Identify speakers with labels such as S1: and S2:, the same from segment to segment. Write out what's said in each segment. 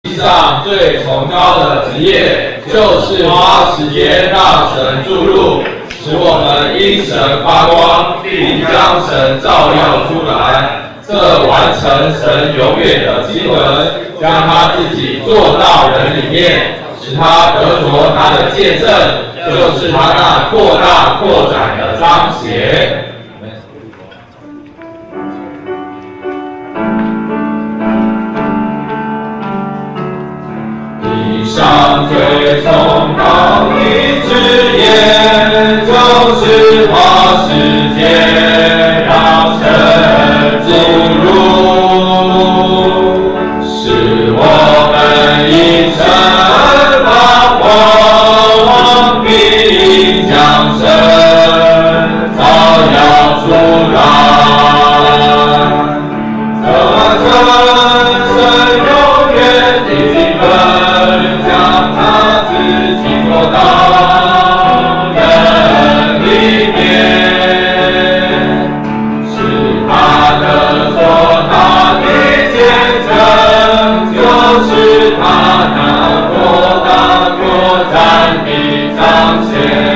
S1: 地上最崇高的职业，就是花时间让神注入，使我们因神发光，并将神照耀出来。这完成神永远的经纶，将他自己做到人里面，使他得着他的见证，就是他那扩大扩展的彰显。地上最崇高的职业，就是花时间让神注入，使我们因神发光，并将神照耀出来。这完成神永远的经纶，将他自己做到人里面，使他的做他的见证，就是他那扩大扩展的彰显。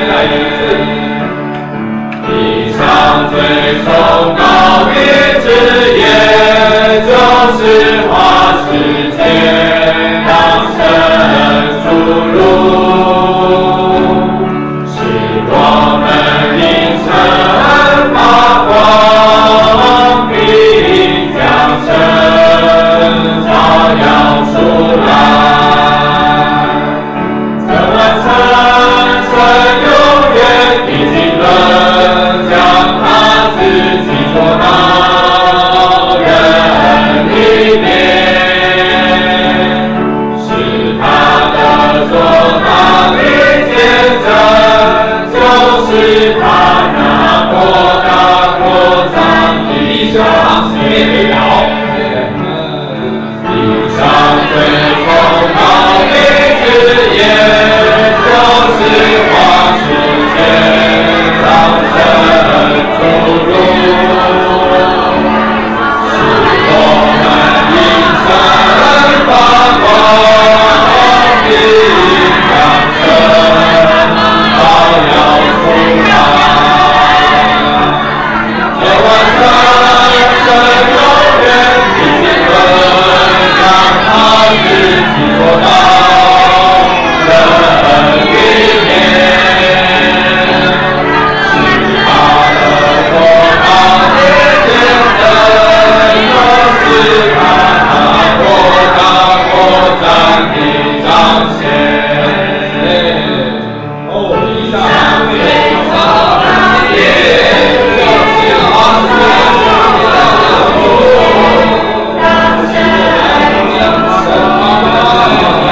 S1: 地上最崇高的职业，就是花时间让神注入，使我们因神发光，并将神照耀出来。这完成神永远的经纶，将他自己做到人里面，使他的做他的见证，就是他那扩大扩张的彰显了。地上最崇高的职业，就是花时间让神注入，使我们因神发光，并将神照耀出来。这完成神永远的经纶，让他自己做到人里面，使他的做他的见证，就是他那扩大扩展的彰显。地上最崇高的职业，就是花时间让神注入，使我们因神发光，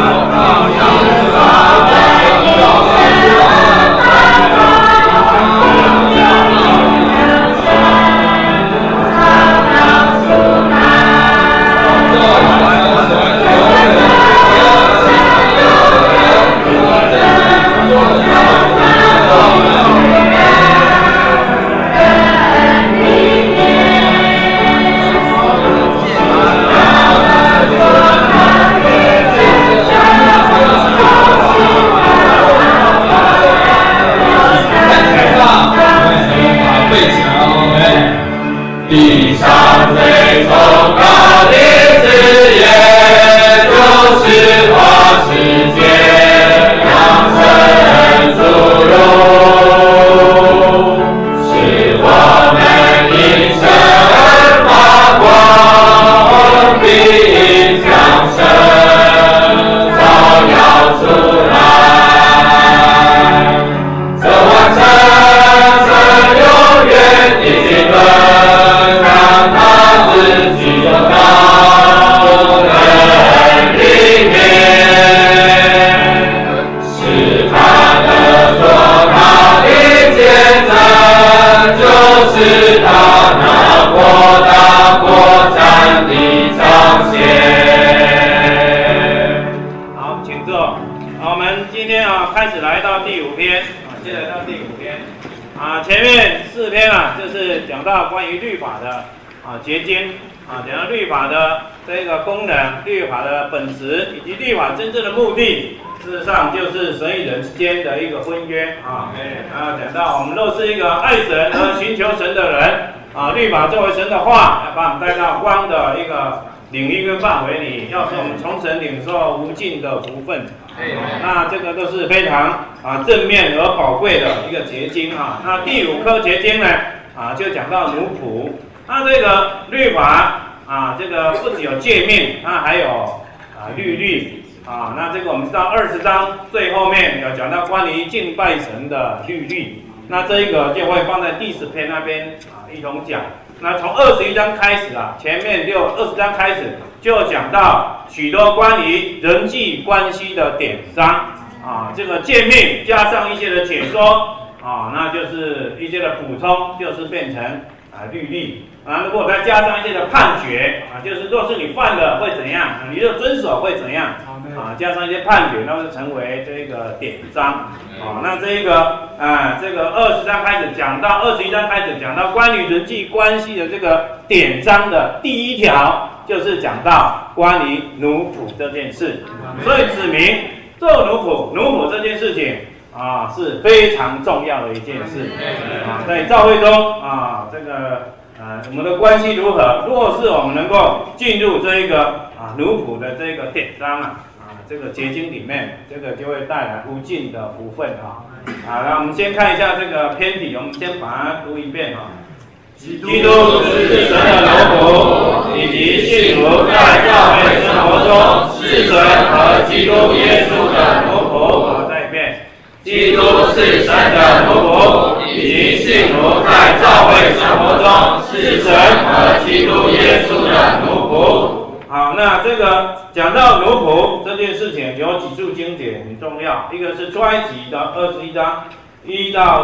S1: 地上最崇高的职业，就是花时间让神注入，使我们因神发光，并将神照耀出来。这完成神永远的经纶，让他自己做到人里面，使他的做他的见证，就是他那扩大扩展的彰显。
S2: 好，请坐。好，我们今天开始来到第5篇接着到第5篇前面4篇就是讲到关于律法的结晶讲到律法的这个功能、律法的本质以及律法真正的目的，事实上就是神与人之间的一个婚约讲到我们若是一个爱神和寻求神的人律法作为神的话，要把我们带到光的一个领域跟范围里，要使我们从神领受无尽的福分。那这个都是非常正面而宝贵的一个结晶那第5颗结晶呢就讲到奴仆。那这个律法这个不只有诫命，它还有律例那这个我们知道20章最后面有讲到关于敬拜神的律例，那这一个就会放在第10篇那边一同讲。那从21章开始前面20章开始就讲到许多关于人际关系的典章这个诫命加上一些的解说那就是一些的补充，就是变成律例如果再加上一些的判决就是若是你犯了会怎样，你若遵守会怎样加上一些判决，那就成为这个典章那这个这个20章开始讲到21章开始讲到关于人际关系的这个典章的第1条，就是讲到关于奴仆这件事，所以指明做奴仆这件事情是非常重要的一件事在教会中这个我们的关系如何？若是我们能够进入这一个奴仆的这个典章这个结晶里面，这个就会带来无尽的福分那我们先看一下这个篇底，我们先把它读一遍基督是神的奴仆，以及信徒在教会生活中是神和基督耶稣的奴仆。再一遍，基督是神的奴仆，以及信徒在教会生活中是神和基督耶稣的奴仆。好，那这个讲到奴仆这件事情，有几处经节很重要，一个是出埃及的21章1到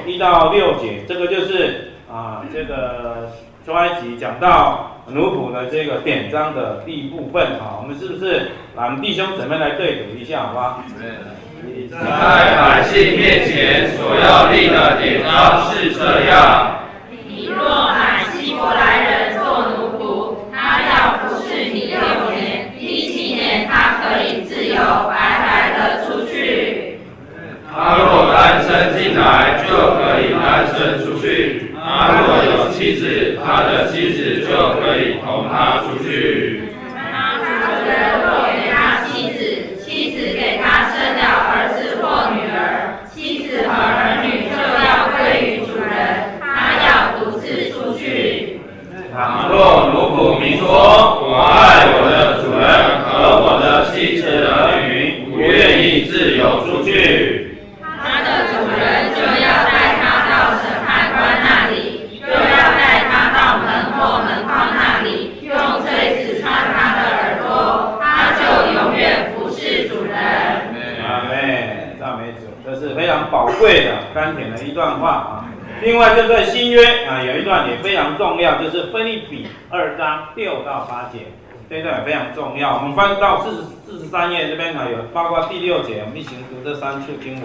S2: 6节，这个就是这个出埃及讲到奴仆的这个典章的第一部分我们是不是把我们弟兄姊妹来对读一下，好吧？
S1: 在百姓面前所要立的典章是这样：
S3: 你若买希伯来人做奴仆，他要服侍你6年，第7年他可以自由白白的出去。
S1: 他若单身进来，就可以单身出去；他若有妻子，他的妻子就可以同他出去。
S3: 他主人若给他妻子，妻子给他生了儿子或女儿，妻子和儿女就要归于主人，他要独自出去。
S1: 倘若奴仆明说：“我爱我的主人和我的妻子儿女，不愿意自由出去。”
S3: 他的主人就要带他到审判官那里，又要带他到门或门框那里，用锤子穿他的耳朵，他就永远服侍主人。
S2: 阿们，赞美主，这是非常宝贵的甘甜的一段话另外，就在新约有一段也非常重要，就是腓立比2章6到8节，这一段也非常重要。我们翻到43页这边有包括第6节，我们一起读这3处经文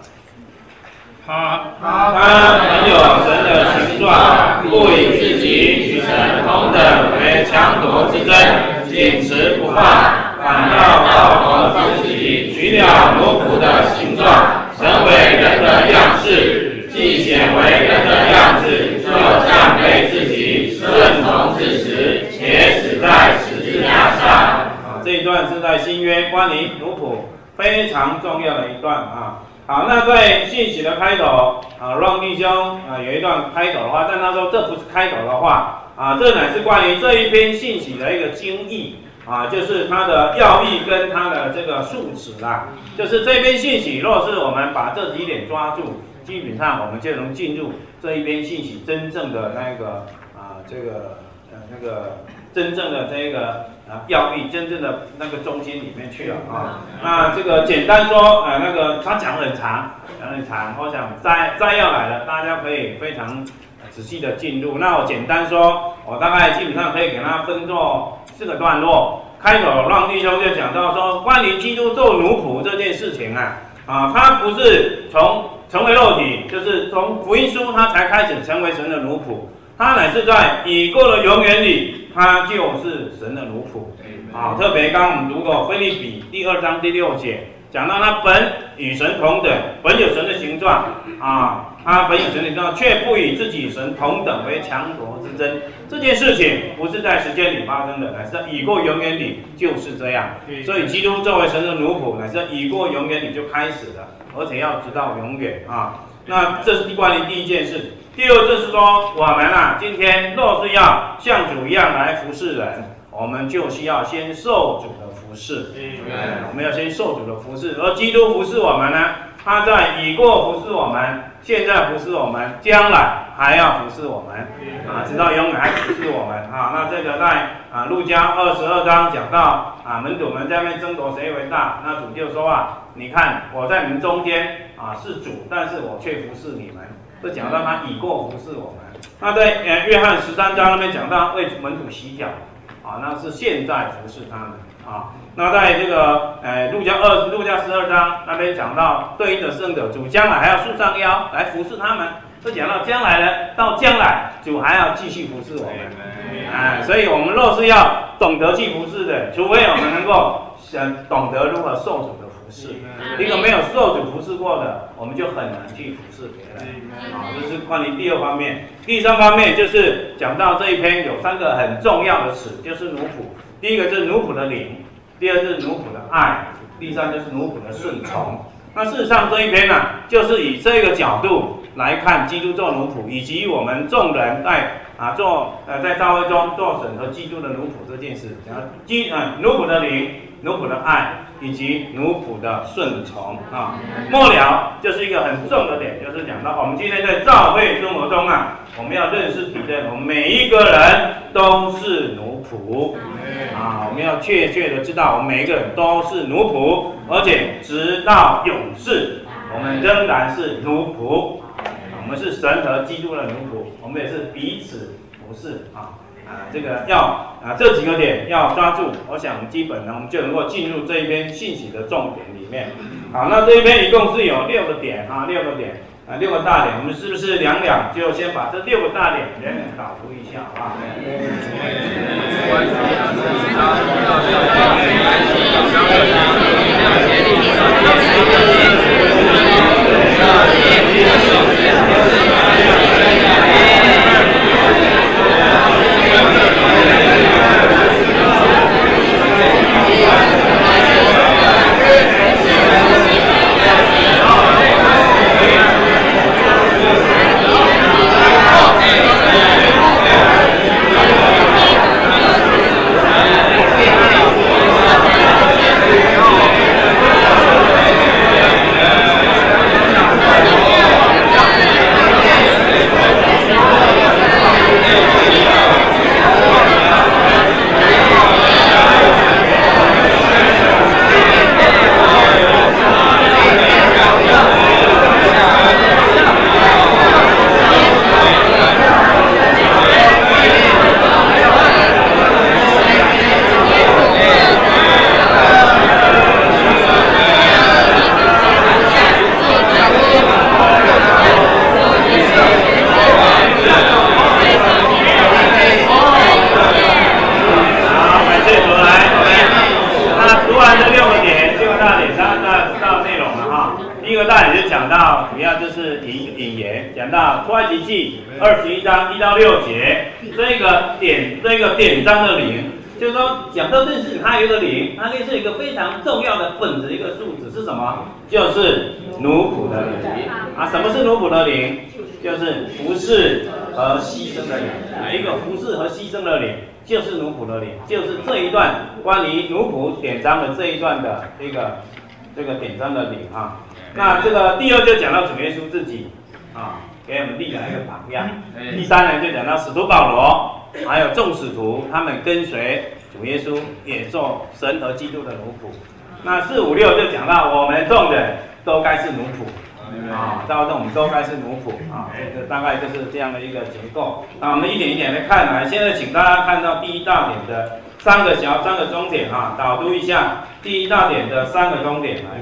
S2: 他很有神的形状，不以自己与神同等为强夺之争，秉持不放，反倒照合自己，取了奴仆的形状，成为人的样式，既显为人的样子，就降卑自己，顺从至死，且死在十字架上。这一段是在新约关于奴仆非常重要的一段好，那在信息的开头让弟兄有一段开头的话，但他说这不是开头的话这乃是关于这一篇信息的一个经义就是它的要义跟它的这个述旨就是这篇信息，若是我们把这几点抓住，基本上我们就能进入这一篇信息真正的那个那个真正的这个要义，真正的那个中心里面去了那这个简单说那个他讲很长，我想摘要来了，大家可以非常仔细的进入。那我简单说，我大概基本上可以给它分作4个段落。开头让弟兄就讲到说，关于基督做奴仆这件事情他不是从成为肉体，就是从福音书他才开始成为神的奴仆他乃是在已过的永远里，他就是神的奴仆。啊，特别刚刚我们读过腓立比第2章第6节，讲到他本与神同等，本有神的形状啊，他本有神的形状，却不与自己神同等为强夺之争。这件事情不是在时间里发生的，乃是在已过永远里就是这样。所以基督作为神的奴仆，乃是在已过永远里就开始了，而且要直到永远啊。那这是关于第一件事。第二就是说，我们啊，今天若是要像主一样来服侍人，我们就需要先受主的服侍。我们要先受主的服侍，而基督服侍我们呢，他在已过服侍我们，现在服侍我们，将来还要服侍我们啊，直到永远还服侍我们啊。那这个在路加22章讲到啊，门徒们在那边争夺谁为大，那主就说啊，你看我在你们中间啊是主，但是我却服侍你们。这讲到他已过服侍我们。那在约翰13章那边讲到为门徒洗脚啊，那是现在服侍他们啊。那在这个路加12章那边讲到对应的圣者，主将来还要束上腰来服侍他们。这讲到将来呢，到将来主还要继续服侍我们。所以我们若是要懂得去服侍的，除非我们能够懂得如何受主的服侍。一个没有受主服侍过的，我们就很难去服侍别人。好，这是关于第二方面。第三方面就是讲到这一篇有3个很重要的词，就是奴仆。第一个就是奴仆的灵，第二就是奴仆的爱，第三就是奴仆的顺从。那事实上这一篇呢，就是以这个角度来看基督做奴仆，以及我们众人在教会中做神和基督的奴仆这件事，奴仆的灵、奴仆的爱以及奴仆的顺从啊。末了就是一个很重的点，就是讲到我们今天在教会生活中啊，我们要认识体认，我们每一个人都是奴仆啊，我们要确切的知道，我们每一个人都是奴仆，而且直到永世，我们仍然是奴仆。我们是神和基督的奴仆，我们也是彼此服侍啊。这个要这几个点要抓住，我想基本呢我们就能够进入这一篇信息的重点里面。好，那这一篇一共是有6个点啊，6个点，6个大点，我们是不是两就先把这6个大点两导读一下，好不好？这个典章的灵，就是说讲到这件事情，它有一个灵，它是一个非常重要的本质，一个数字是什么？就是奴仆的灵啊。什么是奴仆的灵？就是服侍和牺牲的灵。一个服侍和牺牲的灵，就是奴仆的灵，就是这一段关于奴仆典章的这一段的这个典章的灵啊。那这个第二就讲到主耶稣自己啊，给我们立了一个榜样。第三呢就讲到使徒保罗。还有众使徒，他们跟随主耶稣，也做神和基督的奴仆。那4、5、6就讲到我们众人都该是奴仆啊，到这我们都该是奴仆啊，这个大概就是这样的一个结构。那我们一点一点来看来，现在请大家看到第一大点的3个终点啊，导读一下第一大点的3个终点来。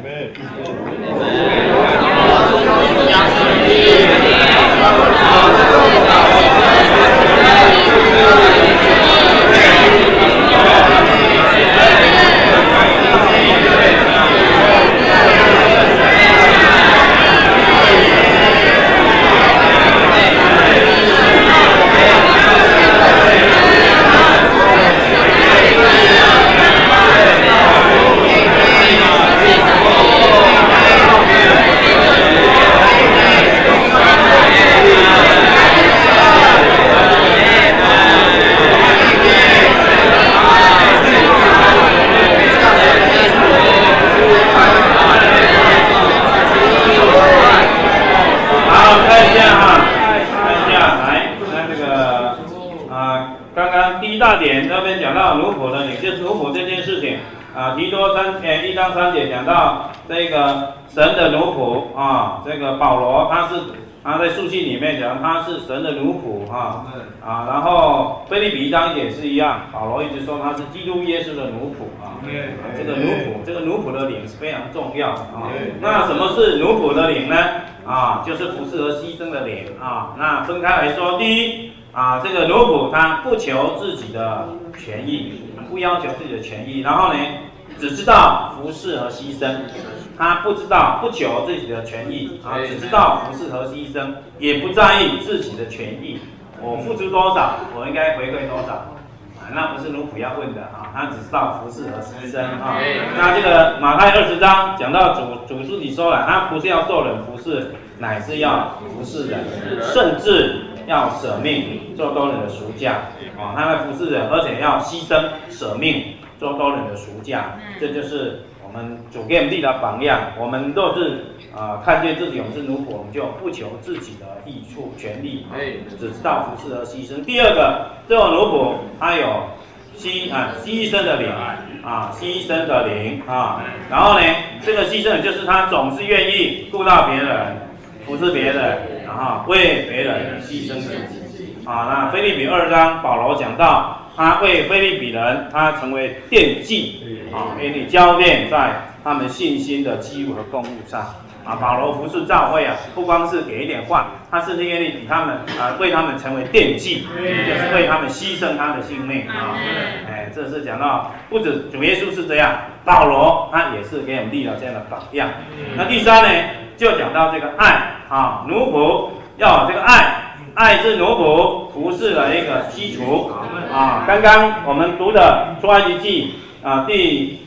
S2: 大点那边讲到奴仆的领，就是奴仆这件事情啊，提多1章3节讲到这个神的奴仆啊，这个保罗他在书信里面讲他是神的奴仆啊，然后腓立比1章也是一样，保罗一直说他是基督耶稣的奴仆啊，这个奴仆的领是非常重要啊。那什么是奴仆的领呢？啊，就是服侍和牺牲的领啊。那分开来说，第一啊，这个奴仆他不求自己的权益，不要求自己的权益，然后呢，只知道服侍和牺牲，他不求自己的权益啊，只知道服侍和牺牲，也不在意自己的权益，我付出多少，我应该回馈多少。那不是奴仆要问的啊，他只知道服侍和牺牲啊。那这个马太20章讲到主自己说了，他不是要受人服侍，乃是要服侍人，甚至要舍命做多人的赎价啊。他来服侍人，而且要牺牲舍命做多人的赎价，这就是我们主给我们立的榜样。我们若是看见自己我们是奴仆，我们就不求自己的益处、权利，只知道服侍和牺牲。第二个，这种奴仆他有牺牲的灵啊，牺牲的灵啊。然后呢，这个牺牲就是他总是愿意顾到别人、服侍别人，然后为别人牺牲自己啊。那腓立比2章保罗讲到，他为腓立比人，他成为奠祭啊，愿意浇奠在他们信心的基物和供物上。啊，保罗服侍教会啊，不光是给一点话，他甚至愿意比他们为他们成为奠祭，就是为他们牺牲他的性命啊。这是讲到不止主耶稣是这样，保罗他也是给我们立了这样的榜样。那第三呢，就讲到这个爱啊，奴仆要有这个爱，爱是奴仆服侍的一个基础啊。刚刚我们读的出埃及记啊，第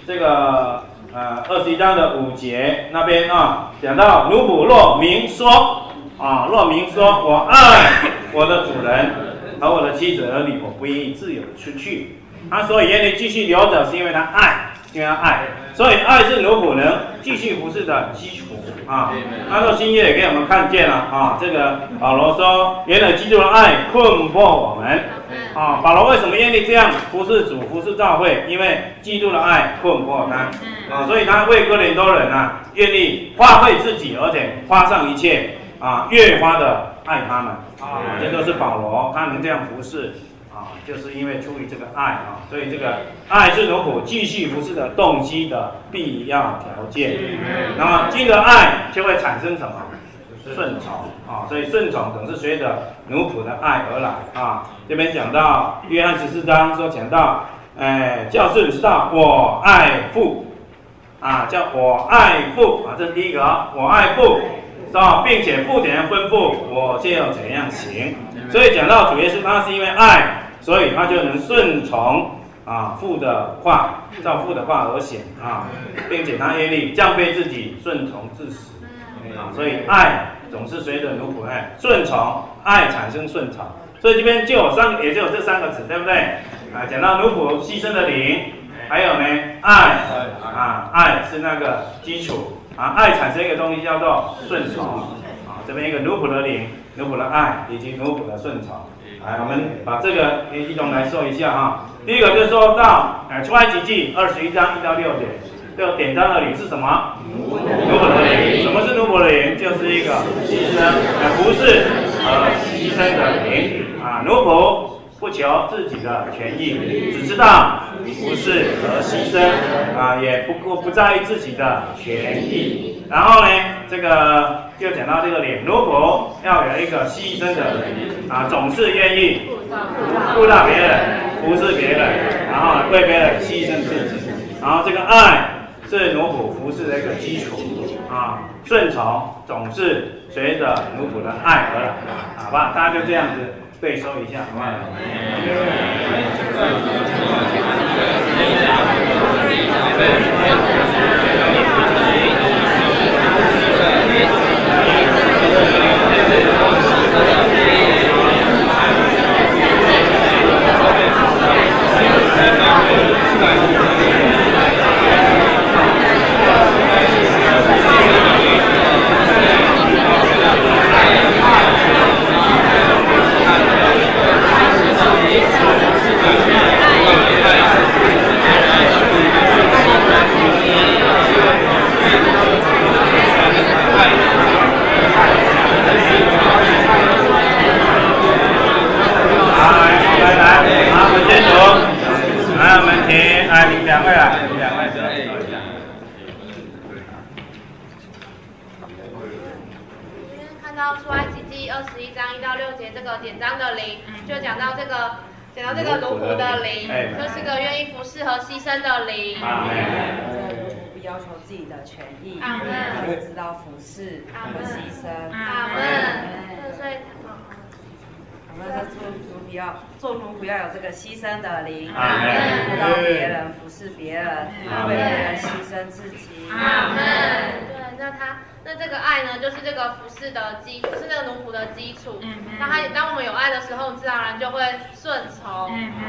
S2: 21章的5节那边啊，讲到奴仆若明说我爱我的主人和我的妻子儿女，我不愿意自由出去。他所以愿意继续留着，是因为他爱，所以爱是奴仆能继续服侍的基础啊。那若新约也给我们看见了啊，这个保罗说，原来基督的爱困迫我们啊。保罗为什么愿意这样服侍主、服侍教会？因为基督的爱困迫他啊，所以他为哥林多人啊，愿意花费自己，而且花上一切啊，越发的爱他们啊。这都是保罗他能这样服侍啊，就是因为出于这个爱啊，所以这个爱是奴仆继续服侍的动机的必要条件。那么经过爱就会产生什么？顺从啊，所以顺从总是随着奴仆的爱而来啊。这边讲到约翰14章说讲到，叫是知道我爱父啊，叫我爱父啊，这是第一个啊，我爱父啊，并且父怎样吩咐我就要怎样行。所以讲到主耶稣，他是因为爱，所以他就能顺从啊父的话，照父的话而行啊，并且他愿意降卑自己，顺从至死啊。所以爱总是随着奴仆爱，顺从爱产生顺从。所以这边就有这3个词，对不对？啊，讲到奴仆牺牲的灵，还有呢爱啊，爱是那个基础啊，爱产生一个东西叫做顺从啊。这边一个奴仆的灵、奴仆的爱以及奴仆的顺从。来，我们把这个一同来说一下哈。第一个就说到出埃及记21章1到6节，这个典章的灵是什么？奴仆的灵。什么是奴仆的灵？就是一个牺牲、服侍和牺牲的灵啊。奴仆不求自己的权益，只知道服侍和牺牲啊，也不在意自己的权益。然后呢，这个就讲到这个脸，奴仆要有一个牺牲的啊，总是愿意顾到别人，服侍别人，然后为别人牺牲自己。然后这个爱是奴仆服侍的一个基础啊，顺从总是随着奴仆的爱而来，好吧？大家就这样子对收一下，好不好？
S4: 典章的灵，就讲到这个奴仆的灵，就是个愿意服侍和牺牲的灵。
S5: 不要求自己的权益，要知道服侍和牺牲。
S4: 阿门。所以，
S5: 我们在做奴仆要有这个牺牲的灵，
S4: 顾
S5: 到别人，服侍别人，为别人牺牲自己。
S4: 阿门。对，那这个爱呢，就是这个服侍的就是这个奴仆的基础。当我们有爱的时候，自然而然就会顺从。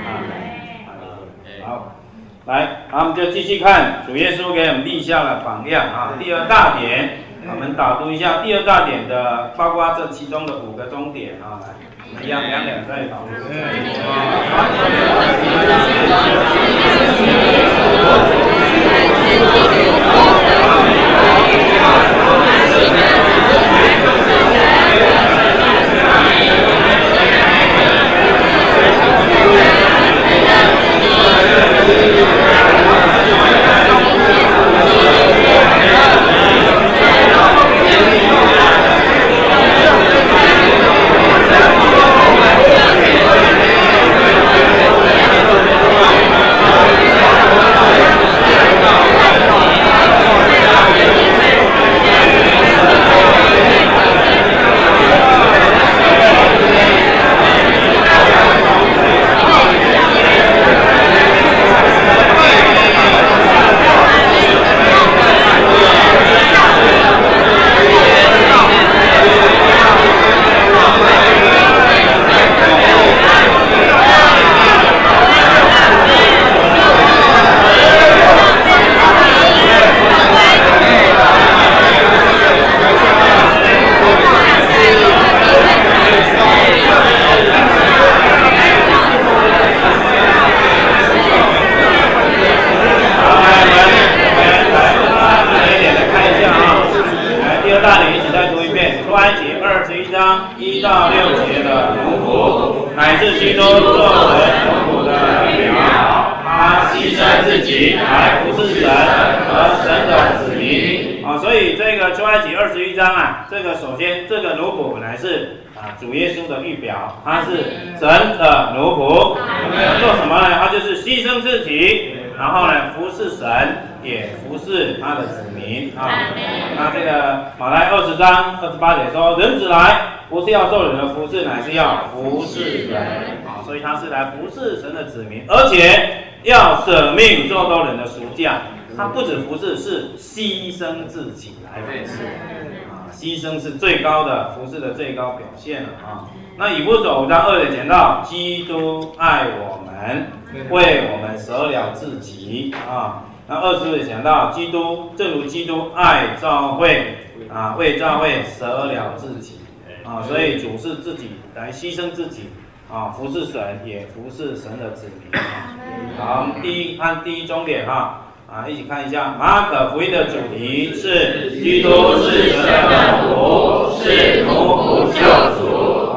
S2: 好，来，好，我们就继续看主耶稣给我们立下了榜样啊。第二大点，我们导读一下第二大点的，包括这其中的5个重点啊。来，我们一样2点再导读。1到6节的奴仆，乃是基督作为奴仆的预表，他牺牲自己来服侍神和神的子民。所以这个出埃及21章啊，这个首先这个奴仆本来是主耶稣的预表，他是神的奴仆，做什么呢？他就是牺牲自己，然后呢服侍神，也服侍他的子民啊。那这个马太20章28节说，人子来不是要受人的服侍，乃是要服侍人啊。所以他是来服侍神的子民，而且要舍命做多人的赎价。他不止服侍，是牺牲自己来服侍啊。牺牲是最高的服侍的最高表现了啊。那以弗所5章2节讲到，基督爱我们，为我们舍了自己啊。那20节讲到，基督正如基督爱教会啊，为教会舍了自己啊。所以主是自己来牺牲自己啊，服侍神也服侍神的子民啊。好，按第一终点哈。一起看一下马可福音的主题是基督是神的奴仆，是奴仆救主。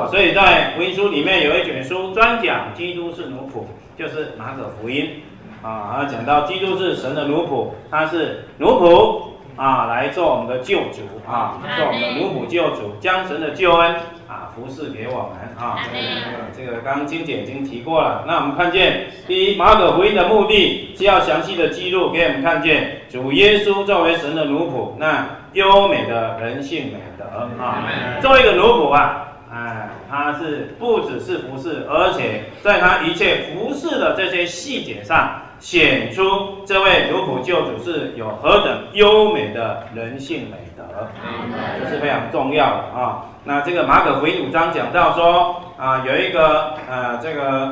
S2: 所以在福音书里面有一卷书专讲基督是奴仆，就是马可福音啊，他讲到基督是神的奴仆，他是奴仆啊，来做我们的救主啊，做我们的奴仆救主，将神的救恩啊服侍给我们啊。这个刚刚金姐已经提过了。那我们看见，第一，马可福音的目的是要详细的记录给我们看见主耶稣作为神的奴仆，那优美的人性美德啊。作为一个奴仆啊。他是不只是服侍，而且在他一切服侍的这些细节上，显出这位奴仆救主是有何等优美的人性美德，这是非常重要的啊。那这个马可福音5章讲到说啊，有一个这个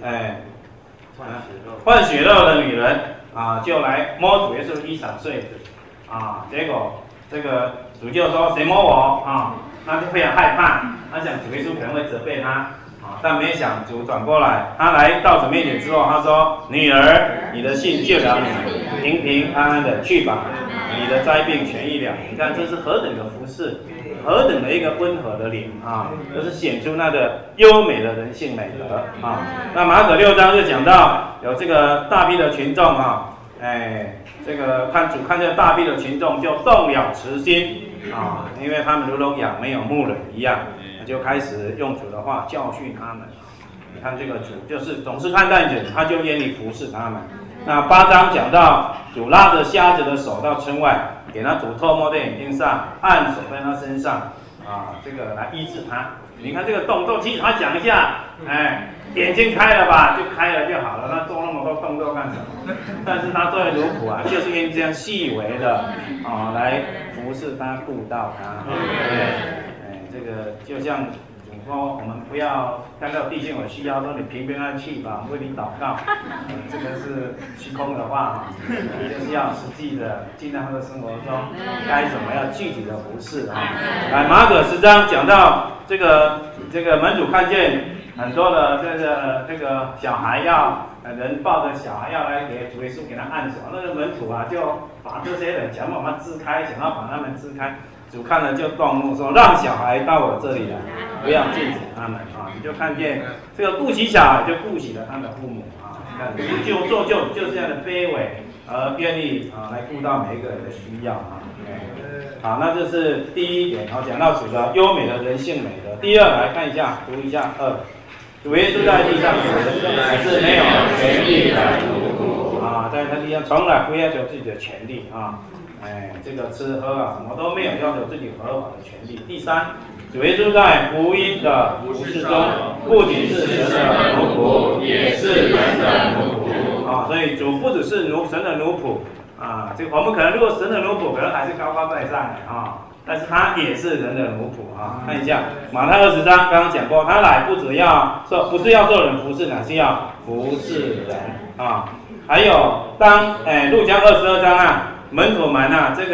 S2: 换血肉的女人啊，就来摸主耶稣衣裳繸子啊，结果这个主就说谁摸我啊？他就非常害怕，他想主耶稣可能会责备他，啊，但没想主转过来，他来到主面前之后，他说：“女儿，你的信救了你，平平安安的去吧，你的灾病痊愈了。”你看这是何等的服事，何等的一个温和的灵啊，就是显出那的优美的人性美德啊。那马可6章就讲到有这个大批的群众啊，这个看这大批的群众就动了慈心。因为他们如同羊没有牧人一样，就开始用主的话教训他们。你看这个主就是总是看待人，他就愿意服侍他们。那8章讲到主拉着瞎子的手到村外，给他主透摸在眼睛上，按手在他身上，这个来医治他。你看这个动作，其实他讲一下，眼睛开了吧，就开了就好了。他做那么多动作干什么？但是他作为奴仆啊，就是因这样细微的来服侍他、顾到他。这个就像你说，我们不要看到弟兄有需要，说你平平安安去吧，为你祷告。这个是虚空的话就是要实际的进到他的生活中，该怎么样具体的服侍啊。马可10章讲到这个门主看见很多的这个小孩人抱着小孩要来给主耶稣给他按手，那个门主啊就把这些人想把他支开，想要把他们支开。主看了就动怒说：“让小孩到我这里来，不要禁止他们啊！”你就看见这个顾惜小孩，就顾惜了他的父母啊。看就这样的卑微，而愿意来顾到每一个人的需要啊。好，那这是第一点，讲到主的优美的人性美德。第二，来看一下，读一下2。主耶稣在地上还是没有权利的奴仆在他地上从来不要求自己的权利啊。这个吃喝什么都没有要求自己合法的权利。第三，主耶稣在福音的服事中，不仅是神的奴仆，也是人的奴仆所以主不只是神的奴仆这个我们可能如果神的奴仆，可能还是高高在上的但是他也是人的奴仆看一下马太20章，刚刚讲过，他来不是要做人服侍，乃是要服侍人还有当路加22章门徒们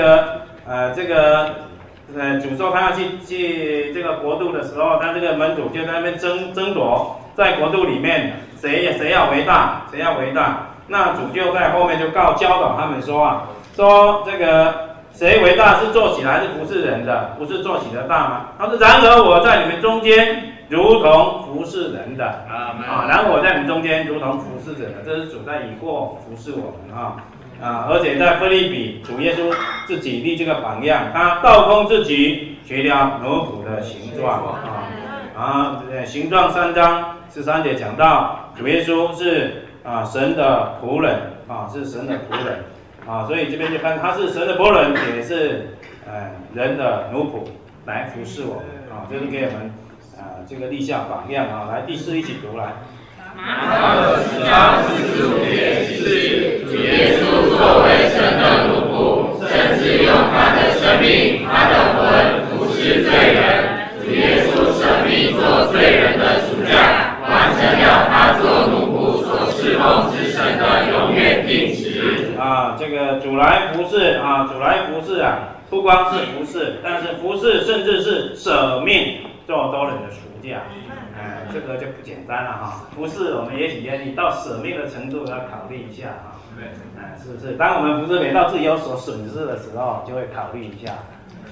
S2: 主说他要去这个国度的时候，他这个门徒就在那边争夺，在国度里面谁要为大，谁要为大。那主就在后面就教导他们说这个谁为大是做起来是服侍人的，不是做起的大吗？他说：“然而我在你们中间如同服侍人的然后我在你们中间如同服侍人的。”这是主在以过服侍我们而且在腓立比，主耶稣自己立这个榜样，他倒空自己，学了奴仆的形状形状3章13节讲到主耶稣是神的仆人是神的仆人所以这边就看他是神的仆人，也是人的奴仆来服侍我们就是给我们这个立下榜样来第4一起读来。
S1: 马可10章45节是主耶稣作为神的奴仆，甚至用他的生命、他的魂服侍罪人。主耶稣舍命做罪人的赎价，完成了他做奴仆所侍奉之神的永远定旨。
S2: 这个主来服侍主来服侍不光是服侍，但是服侍甚至是舍命做多人的赎价。这个就不简单了服侍我们也许愿意到舍命的程度要考虑一下是不是？当我们服侍没到自己有所损失的时候，就会考虑一下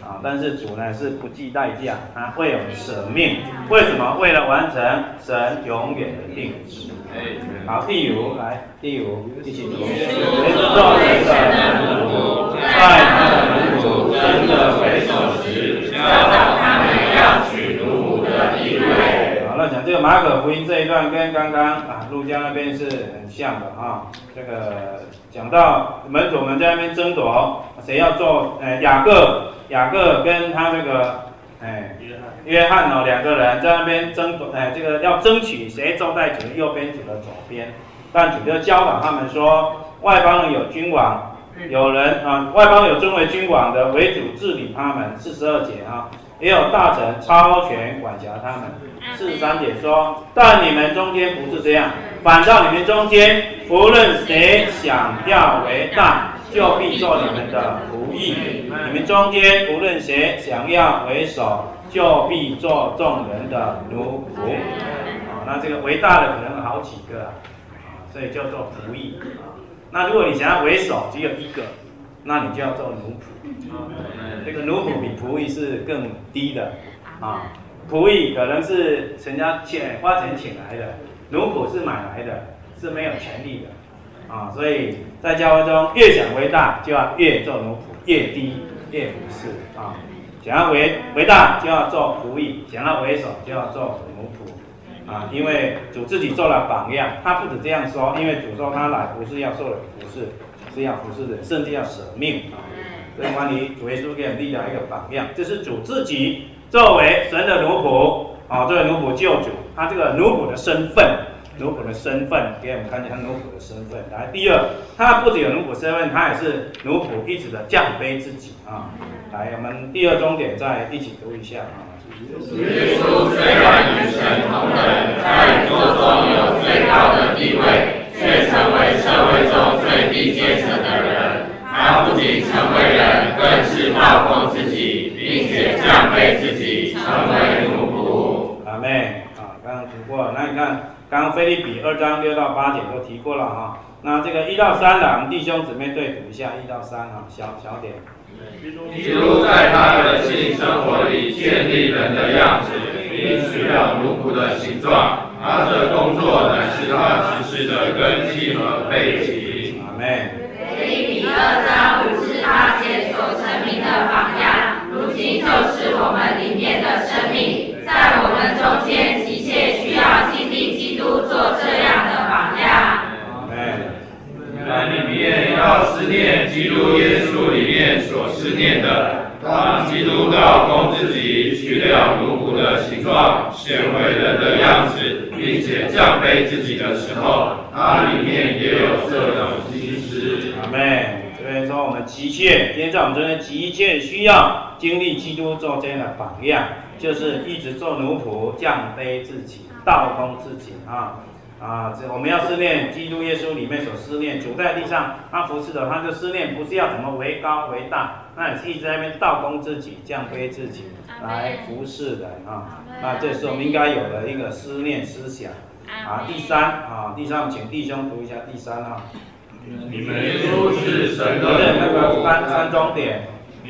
S2: 啊，但是主呢是不计代价，他为我们舍命，为什么？为了完成神永远的定旨。好，第五来，第五一起读。为众人的奴仆，在他的门徒真的为首时，教导他们要取奴仆的地位。好，那讲这个马可福音这一段跟刚刚路加那边是很像的啊。这个讲到门徒们在那边争夺，谁要做？雅各跟他那个约翰哦，两个人在那边争夺，这个要争取谁坐在主的右边，主的左边。但主就教导他们说，外邦人有君王，有人外邦有尊为君王的为主治理他们，42节啊，也有大臣超权管辖他们。43节说，但你们中间不是这样，反倒你们中间，无论谁想要为大，就必做你们的仆役；你们中间无论谁想要为首，就必做众人的奴仆。那这个为大的可能有好几个所以叫做仆役那如果你想要为首，只有一个，那你就要做奴仆。这个奴仆比仆役是更低的仆役可能是人家花钱请来的，奴仆是买来的，是没有权利的所以在教会中，越想为大，就要越做奴仆，越低越服侍想要为大，就要做仆役；想要为首，就要做奴仆因为主自己做了榜样，他不止这样说，因为主说他来不是要受人服侍，是要服侍人，甚至要舍命所以关于主耶稣给我们立了一个榜样，这是主自己作为神的奴仆作为奴仆救主，他这个奴仆的身份，给我们看见他奴仆的身份。来，第二，他不只有奴仆身份，他也是奴仆一直的降卑自己来，我们第二重点再一起读一下
S1: 耶稣虽然与神同人，在宇宙中有最高的地位，却成为社会中最低阶层的人。他不仅成为人，更是倒空自己，并且降卑自己，成为奴仆。
S2: 阿妹刚刚读过了。那你看，刚刚腓立比2章6到8节都提过了那这个1到3呢，我们弟兄姊妹对读一下1到3小点。
S1: 基督在他的性生活里建立人的样子，并取了奴仆的形状。他的工作乃是他执事的根基和背景。
S2: 阿妹。
S3: 腓立比2章5至8节所成名的榜样，如今就是我们里面的生命，在我们中间急切需要经历基督做这样的榜样。
S1: 在里面要思念基督耶稣里面所思念的，当基督倒空自己，取了奴仆的形状，显为人的样子，并且降卑自己的时候，他里面也有这种心思。
S2: 阿们。这边说我们急切，今天在我们中间急切需要经历基督做这样的榜样，就是一直做奴仆，降卑自己，倒空自己我们要思念基督耶稣里面所思念，主在地上他服侍的，他就思念不是要怎么为高为大，那也是一直在那边倒空自己，降卑自己来服侍人那这是我们应该有的一个思念思想第三我们请弟兄读一下第3
S1: 你们耶稣是神的
S2: 那个三重点，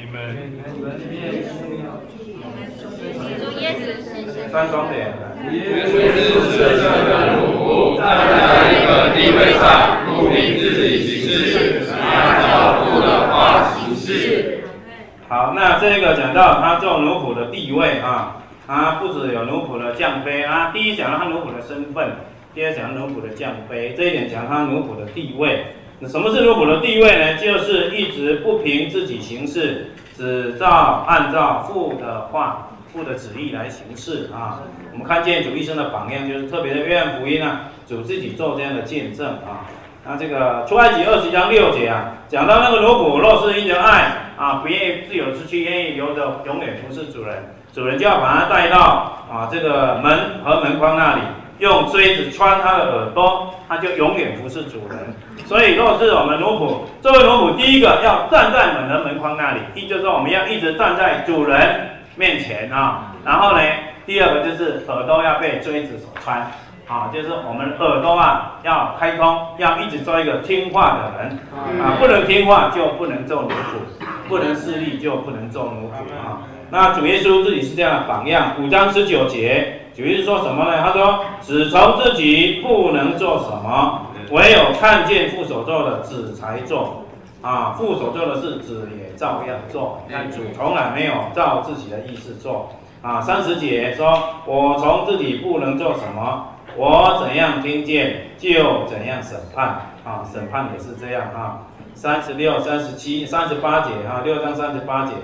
S2: 三重点。
S1: 耶稣是神的奴仆，站在一个地位上，不凭自己行事，按照父的话行事。
S2: 好，那这个讲到他做奴仆的地位他不只有奴仆的降卑第一讲到他奴仆的身份，第二讲到奴仆的降卑，这一点讲他奴仆的地位。什么是奴仆的地位呢？就是一直不凭自己行事，只按照父的话、父的旨意来行事我们看见主一生的榜样，就是特别的约翰福音主自己做这样的见证那这个出埃及20章6节讲到那个奴仆若是因着爱不愿意自由之躯，愿意留着永远服侍主人，主人就要把他带到这个门和门框那里，用锥子穿他的耳朵，他就永远服侍主人。所以若是我们奴仆，作为奴仆，第一个要站在门和门框那里，就是说我们要一直站在主人面前然后呢，第二个就是耳朵要被锥子所穿就是我们耳朵啊要开通，要一直做一个听话的人不能听话就不能做奴仆，不能势利就不能做奴仆那主耶稣自己是这样的榜样，5章19节，主耶稣说什么呢？他说：“只从自己不能做什么，唯有看见父所做的，子才做。”父所做的事，子也照样做。但主从来没有照自己的意思做。30节说：“我从自己不能做什么，我怎样听见就怎样审判。”审判也是这样36、37、38节6章38节，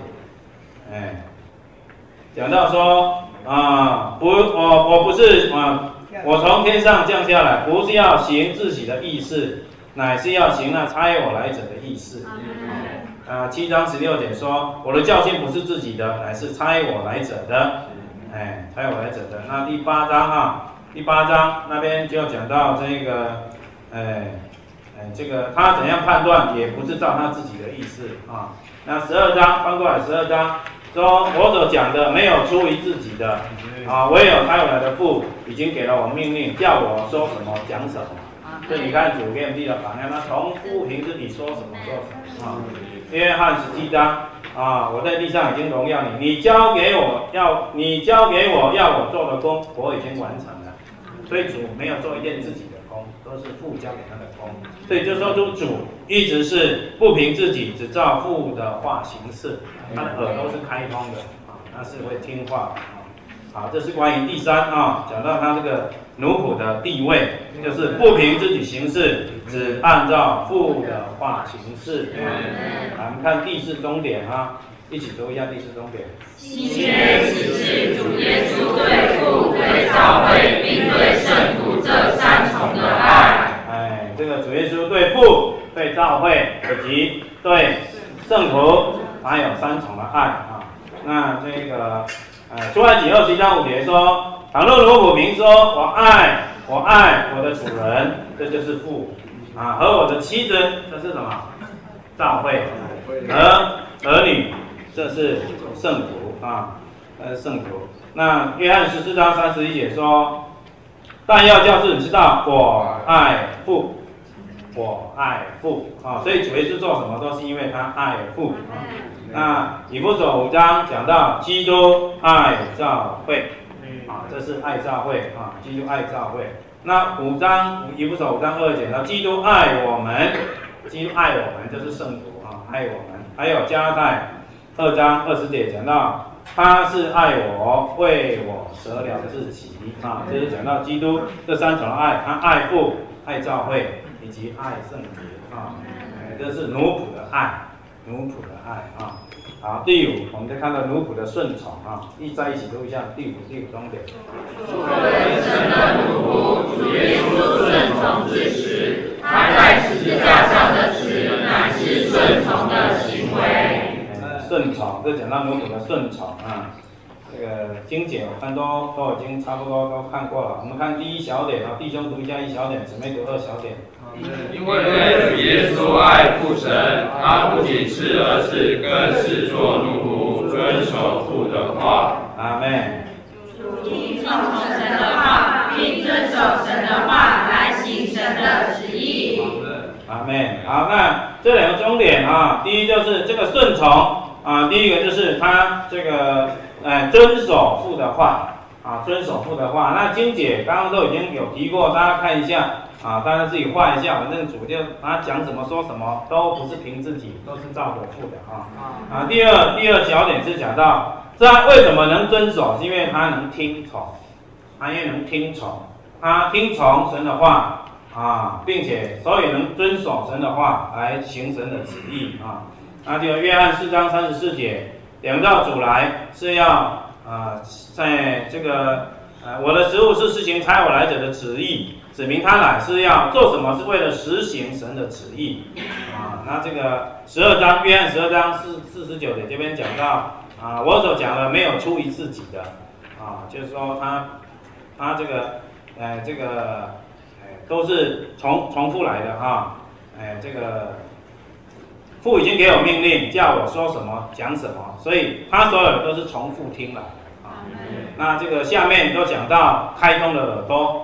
S2: 讲到说我不是我从天上降下来，不是要行自己的意思，乃是要行那差我来者的意思。7章16节说：“我的教训不是自己的，乃是差我来者的。”差我来者的。那第8章那边就讲到这个，这个他怎样判断，也不是照他自己的意思那12章翻过来，12章说：“我所讲的没有出于自己的唯有差我来的父已经给了我命令，叫我说什么讲什么。”所以你看主给我们立的榜样，他从不凭自己说什么做什么约翰17章我在地上已经荣耀你，你交给我要我做的工，我已经完成了。所以主没有做一件自己的工，都是父交给他的工。所以就说出主一直是不凭自己，只照父的话行事，他的耳朵是开通的他是会听话好，这是关于第3讲到他这个奴仆的地位，就是不凭自己行事，只按照父的话行事。我们看第4终点一起读一下第4终点。
S3: 新约只是主耶稣对父、对教会并对圣徒这3重的爱。
S2: 这个主耶稣对父、对教会以及对圣徒，还有3重的爱那这个出埃及21章5节说：“倘若奴仆明说我爱我的主人，这就是父和我的妻子，这是什么？教会和儿女，这是圣徒这是圣徒。那约翰14章31节说：“但要叫世人知道我爱父，我爱父所以主耶稣做什么都是因为他爱父那以弗所5章讲到基督爱教会这是爱教会基督爱教会。那以弗所5章2节讲到基督爱我们，基督爱我们就是圣徒爱我们。还有加拉太2章20节讲到他是爱我，为我舍了自己这是讲到基督这3重的爱，他爱父、爱教会以及爱圣徒这是奴仆的爱，奴仆的爱好，第5我们再看到奴仆的顺从在一起读一下第5终点。
S3: 作为神的奴仆，主耶稣顺从之时，他在十字架上的死乃是顺从的行为。
S2: 顺从，这讲到奴仆的顺从这个经解我看都已经差不多都看过了。我们看第1小点弟兄读一下1小点，姊妹读2小点。
S1: 因为主耶稣爱父神，他不仅是儿子，更是做奴仆，遵守父的话。
S2: 阿们。
S3: 听从神的话，并遵守神的话来行神的旨意。
S2: 阿们。好，那这2个重点第一就是这个顺从第一个就是他这个遵守父的话遵守父的话。那经解刚刚都已经有提过，大家看一下大家自己画一下，反正主就他讲什么说什么，都不是凭自己，都是照着父的第二小点是讲到他为什么能遵守，是因为他能听从，他听从神的话并且所以能遵守神的话来行神的旨意那就约翰4章34节，领到主来是要在这个我的职务是实行差我来者的旨意，指明他来是要做什么，是为了实行神的旨意那这个约翰12章49节这边讲到我所讲的没有出于自己的就是说他这个都是重复来的这个父已经给我命令，叫我说什么讲什么，所以他所有的都是重复听来的那这个下面都讲到开通的耳朵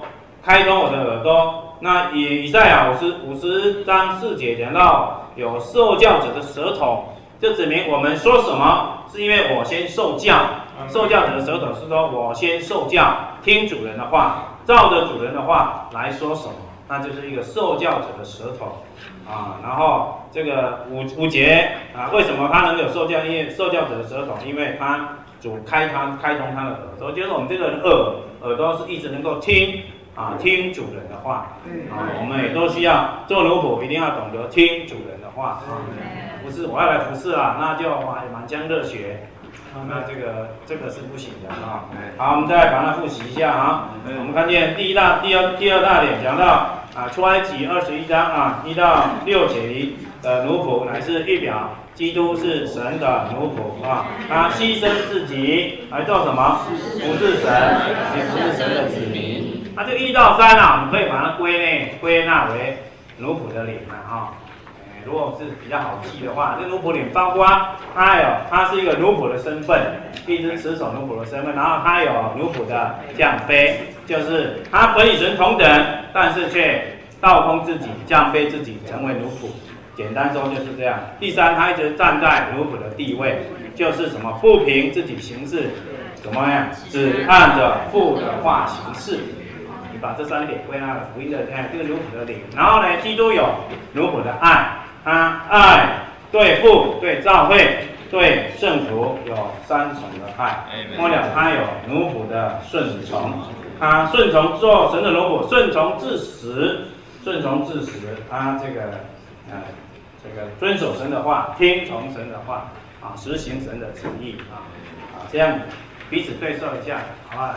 S2: 开通我的耳朵。那以赛亚50章4节讲到有受教者的舌头，就指明我们说什么是因为我先受教。受教者的舌头是说我先受教，听主人的话，照着主人的话来说什么，那就是一个受教者的舌头啊。然后这个五节啊，为什么他能有受教？因为受教者的舌头，因为他主开通他的耳朵，就是我们这个耳朵是一直能够听主人的话啊。我们也都需要做奴仆，一定要懂得听主人的话啊。不是我要来服侍啦，那就满腔热血。那这个是不行的啊。好，我们再来把它复习一下啊。我们看见第二大点讲到出埃及21章1到6节里的奴仆乃是预表基督是神的奴仆啊，他牺牲自己来做什么？服侍神，也服侍神的子民。那这1到3我们可以把它归纳为奴仆的灵啊。如果是比较好记的话，这奴仆领包括他是一个奴仆的身份，一直持守奴仆的身份，然后他有奴仆的降卑，就是他本与神同等，但是却倒空自己，降卑自己，成为奴仆。简单说就是这样。第3，他一直站在奴仆的地位，就是什么？不凭自己行事，怎么样？只按着父的话行事。你把这3点归纳了福音的这个奴仆的灵，然后呢，基督有奴仆的爱。他爱对父、对教会、对圣徒有3重的爱。末了，他有奴仆的顺从，他顺从做神的奴仆，顺从至死。他这个遵守神的话，听从神的话实行神的旨意这样彼此对照一下，好吧？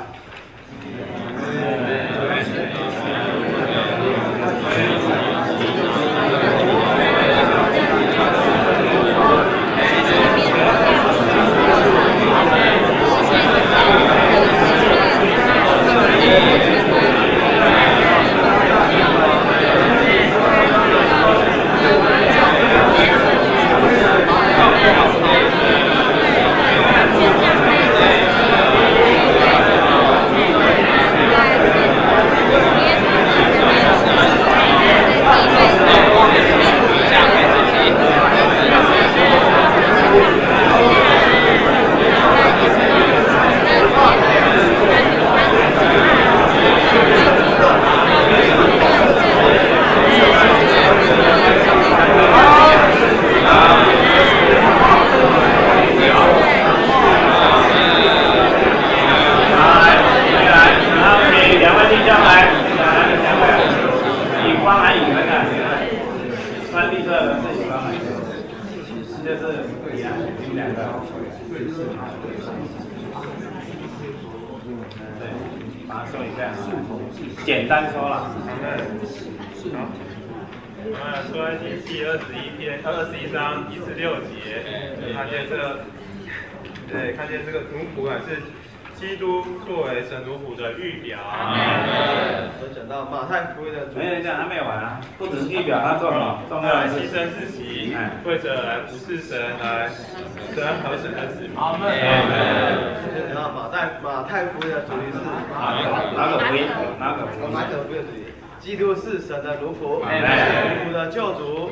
S2: 简单说了，
S6: 出埃及记21章1至6节，看见这个奴仆是基督作为神奴仆的预表。
S1: 我讲到马太福音的主，
S2: 还没有完啊，不只是预表，他做什么？重要的
S6: 牺牲自己，为着来服侍神，来神和神的子民。
S1: 然后马太福音的主题是
S2: 哪个福音的主题？
S1: 基督是神的奴仆，奴仆的救主。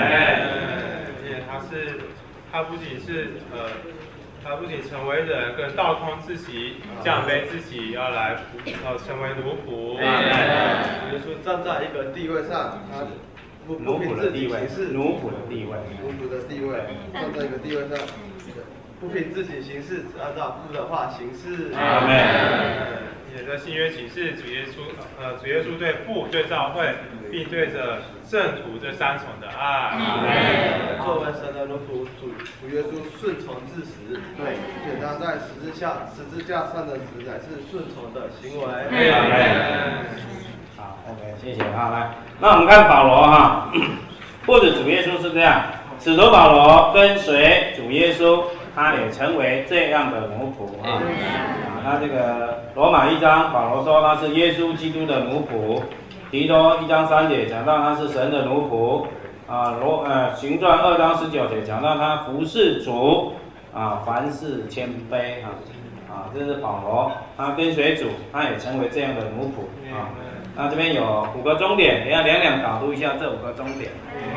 S6: 他不仅成为人，更倒空自己，降卑自己，要来成为奴仆。
S1: 耶稣站在一个地位上，他不凭自己行事，
S2: 奴仆的地位，
S1: 站在一个地位上，不凭自己行事，只按照父的话行事。
S2: 阿门。
S6: 也在新约启示，主耶稣对父、对教会，并对着圣徒这3重的爱。
S1: 作为神的奴仆，主耶稣顺从至死，对，且他在十字架上的死乃是顺从的行为。
S2: 好 ，OK， 谢谢啊，来，那我们看保罗不止主耶稣是这样，使徒保罗跟随主耶稣，他也成为这样的奴仆他这个罗马1章，保罗说他是耶稣基督的奴仆；提多1章3节讲到他是神的奴仆；行传2章19节讲到他服侍主凡事谦卑这是保罗，他跟随主，他也成为这样的奴仆那这边有5个终点，等一下两两导读一下这5个终点。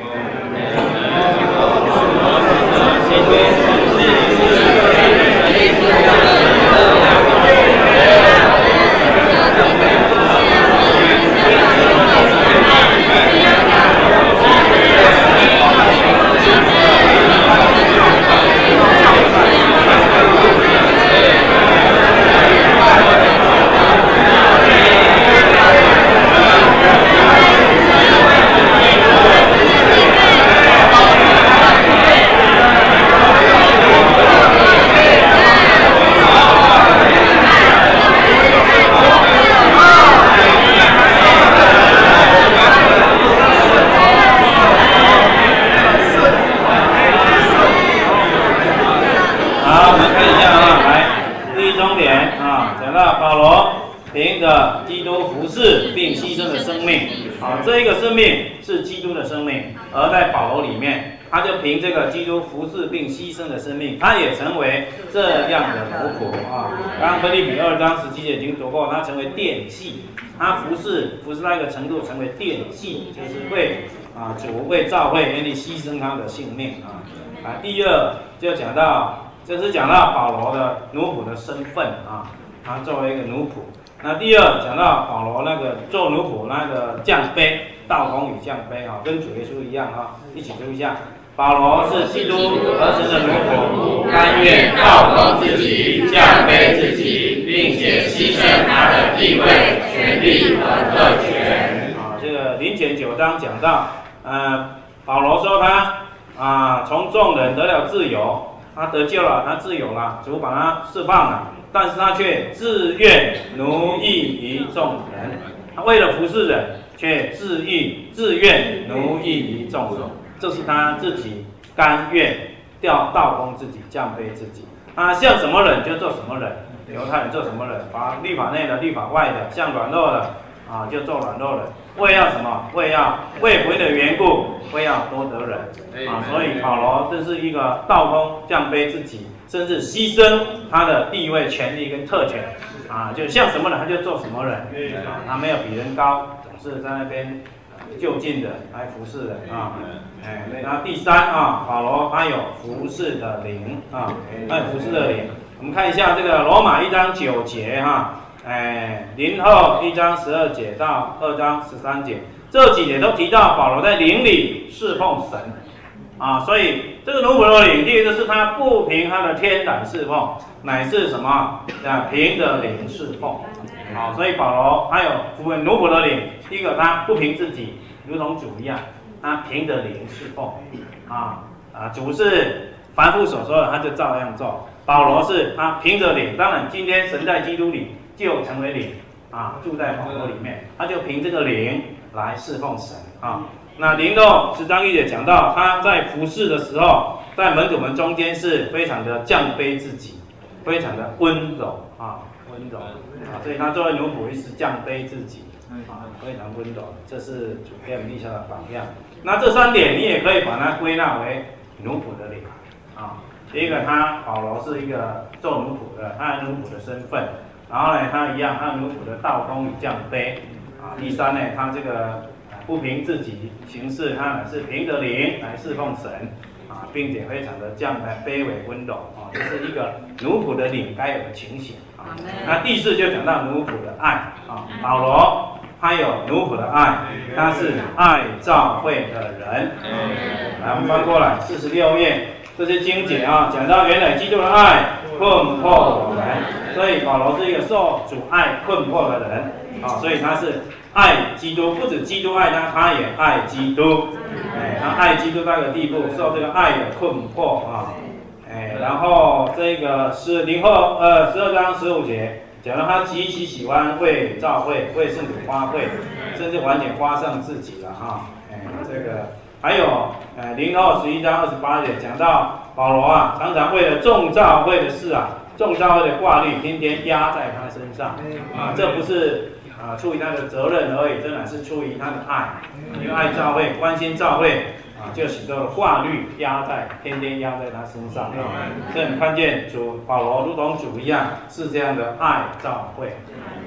S2: 这个生命是基督的生命，而在保罗里面，他就凭这个基督服侍并牺牲的生命，他也成为这样的奴仆啊。刚刚腓立比2章17节已经读过，他成为奠祭，他服侍到一个程度，成为奠祭，就是为主为教会愿意牺牲他的性命啊。第二就讲到，就是讲到保罗的奴仆的身份啊，他作为一个奴仆。那第二讲到保罗那个做奴仆那个降卑，道功与降卑啊，跟主耶稣一样啊，一起读一下。保罗是基督儿子的奴仆，甘愿道功自己，降卑自己，并且牺牲他的地位、权力和特权。这个林前9章讲到，保罗说他从众人得了自由，他得救了，他自由了，主把他释放了。但是他却自愿奴役于众人，他为了服侍人，却自愿奴役于众人，这是他自己甘愿道功自己，降卑自己。他像什么人就做什么人，犹太人做什么人，把律法内的、律法外的，像软弱的就做软弱人。为要什么？为福音的缘故，为要多得人所以保罗这是一个道功降卑自己，甚至牺牲他的地位、权力跟特权就像什么人他就做什么人他没有比人高，总是在那边就近的来服侍人那第三保罗他有服侍的灵他有服侍的灵。我们看一下这个罗马1章9节林后1章12节到2章13节，这几节都提到保罗在灵里侍奉神所以这个奴仆的灵，第一个是他不凭他的天然侍奉，乃是什么凭着灵侍奉所以保罗他有奴仆的灵，第一个他不凭自己，如同主一样，他凭着灵侍奉主是凡父所说的，他就照样做。保罗是他凭着灵，当然今天神在基督里就成为灵住在保罗里面，他就凭这个灵来侍奉神那林后10章1节讲到，他在服侍的时候，在门徒们中间是非常的降卑自己，非常的温柔温柔所以他作为奴仆一直降卑自己非常温柔，这是主给我们立下的榜样。那这3点你也可以把它归纳为奴仆的灵第一个，保罗是一个做奴仆的，他有奴仆的身份，然后呢，他一样，他奴仆的道功与降卑第三呢，他这个不凭自己行事，他乃是凭着灵来侍奉神并且非常的卑微温柔这是一个奴仆的灵该有的情形那第4就讲到奴仆的爱保罗他有奴仆的爱，他是爱教会的人来，我们翻过来46页。这些经节讲到原来基督的爱困迫我们，所以保罗是一个受主爱困迫的人所以他是爱基督，不止基督爱他，他也爱基督他爱基督到一个地步，受这个爱的困迫然后这个是12章15节讲到他极其喜欢为教会、为圣徒花费，甚至完全花上自己了这个还有林后11章28节讲到保罗常常为了众教会的事众教会的挂虑天天压在他身上这不是出于他的责任而已，这乃是出于他的爱，因为爱教会、关心教会就许多的挂虑天天压在他身上所以我们看见保罗如同主一样，是这样的爱教会。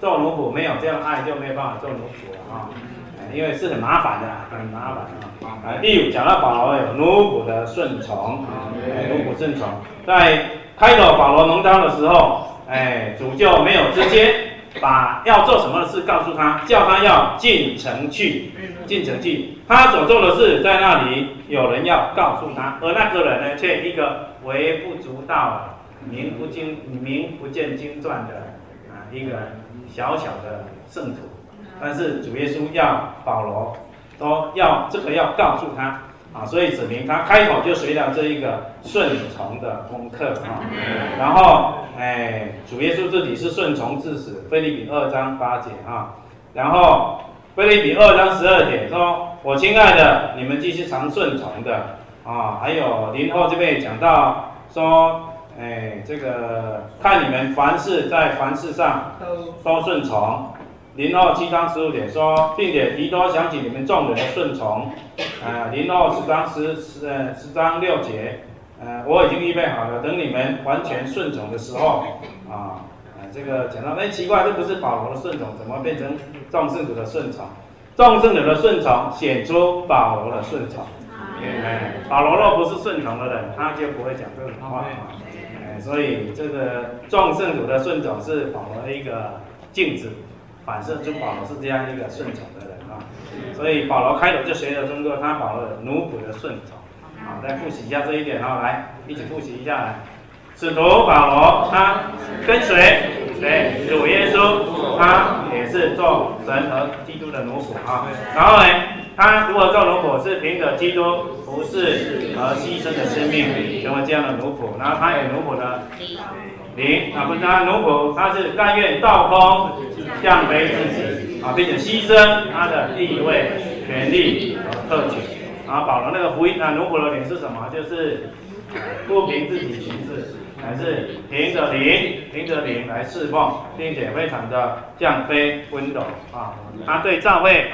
S2: 做奴仆，没有这样爱就没有办法做奴仆了啊，因为是很麻烦的，很麻烦啊。第五讲到保罗有奴仆的顺从，奴仆顺从，在开头保罗蒙召的时候，主就没有直接把要做什么的事告诉他，叫他要进城去，进城去。他所做的事在那里有人要告诉他，而那个人呢，却一个微不足道、名不见经传的一个小小的圣徒。但是主耶稣要保罗都要这个要告诉他所以指明他开口就学了这一个顺从的功课然后主耶稣自己是顺从至死，腓立比2章8节然后腓立比2章12节说：“我亲爱的，你们既是常顺从的还有林后这边也讲到说，这个看你们凡事在凡事上都顺从。”林后7章15节说，并且提多想起你们众人的顺从。林后10章6节，我已经预备好了，等你们完全顺从的时候这个讲到，奇怪，这不是保罗的顺从，怎么变成众圣徒的顺从？众圣徒的顺从显出保罗的顺从。保罗若不是顺从的人，他就不会讲这种话所以这个众圣徒的顺从是保罗的一个镜子。反射出保罗是这样一个顺从的人所以保罗开头就学了中国他保罗的奴仆的顺从再复习一下这一点来一起复习一下来。使徒保罗他跟随主耶稣，他也是做神和基督的奴仆然后呢，他如何做奴仆是凭着基督服侍和牺牲的生命成为这样的奴仆，然后他有奴仆的灵不是他奴仆，他是甘愿倒空降卑自己并且牺牲他的地位、权利和特权保罗那个福音奴仆的灵是什么？就是不凭自己行事，乃是凭着灵来侍奉，并且非常的降卑温柔他对教会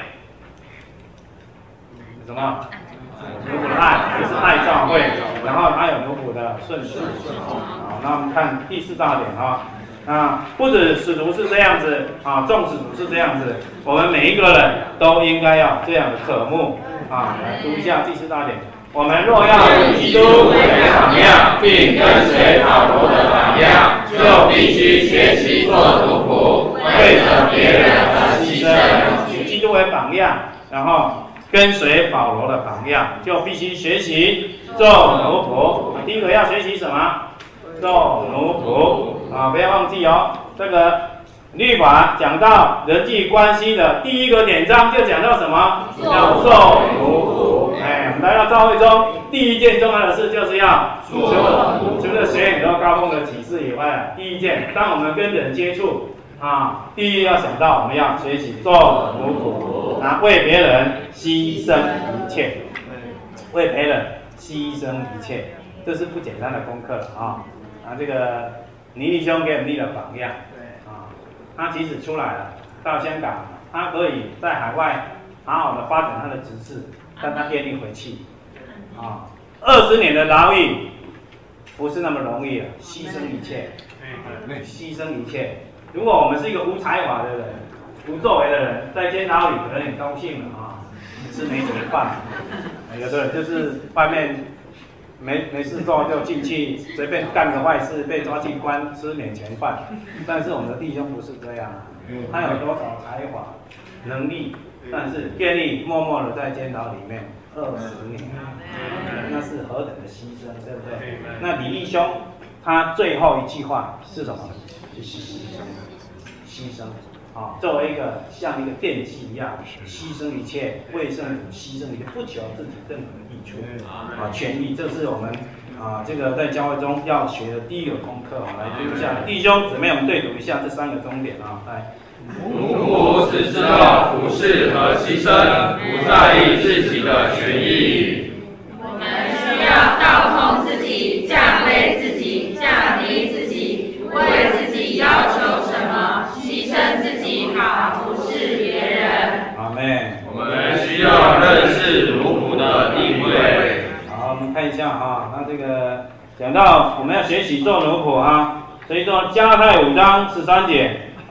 S2: 什么？奴仆的爱，就是爱教会，然后还有奴仆的顺从那我们看第4大点不止使徒是这样子众使徒是这样子，我们每一个人都应该要这样的渴慕来读一下第4大点。我们若要以基督为榜样，并跟随保罗的榜样，就必须学习做奴仆，为着别人而牺牲。以基督为榜样，然后跟随保罗的榜样，就必须学习做奴仆。第一个要学习什么？做奴仆不要忘记这个律法讲到人际关系的第一个典章就讲到什么？要做奴仆。我们来到教会中，第一件重要的事就是要除了学很多高峰的启示以外，第一件，当我们跟人接触第一要想到我们要学习做奴仆为别人牺牲一切，为别人牺牲一切，这是不简单的功课这个倪弟兄给我们立了榜样他即使出来了到香港，他可以在海外好好的发展他的职事，但他愿意回去20年的牢狱不是那么容易牺牲一切牺牲一切。如果我们是一个无才华的人、不作为的人，在监牢里可能很高兴吃没什么饭有的人就是外面没事做就进去随便干个坏事，被抓去关吃免钱饭。但是我们的弟兄不是这样他有多少才华能力，但是愿意默默的在监牢里面20年那是何等的牺牲，对不对？那李弟兄他最后一句话是什么？就是牺牲作为一个像一个电器一样，牺牲一切，为圣主牺牲一切，不求自己任何的益处权益，这是我们这个在教会中要学的第一个功课来读一下，弟兄姊妹，我们对读一下这3个重点来。
S1: 奴仆只知道服侍和牺牲，不在意自己的权益。
S3: 我们需要倒空自己，降卑自己，降低自己，为自己要求什么，牺牲自己，好服侍别人。
S2: 阿们。
S1: 我们需要认识奴仆的地位。
S2: 好，我们看一下那这个讲到我们要学习做奴仆所以说加拉太5章13节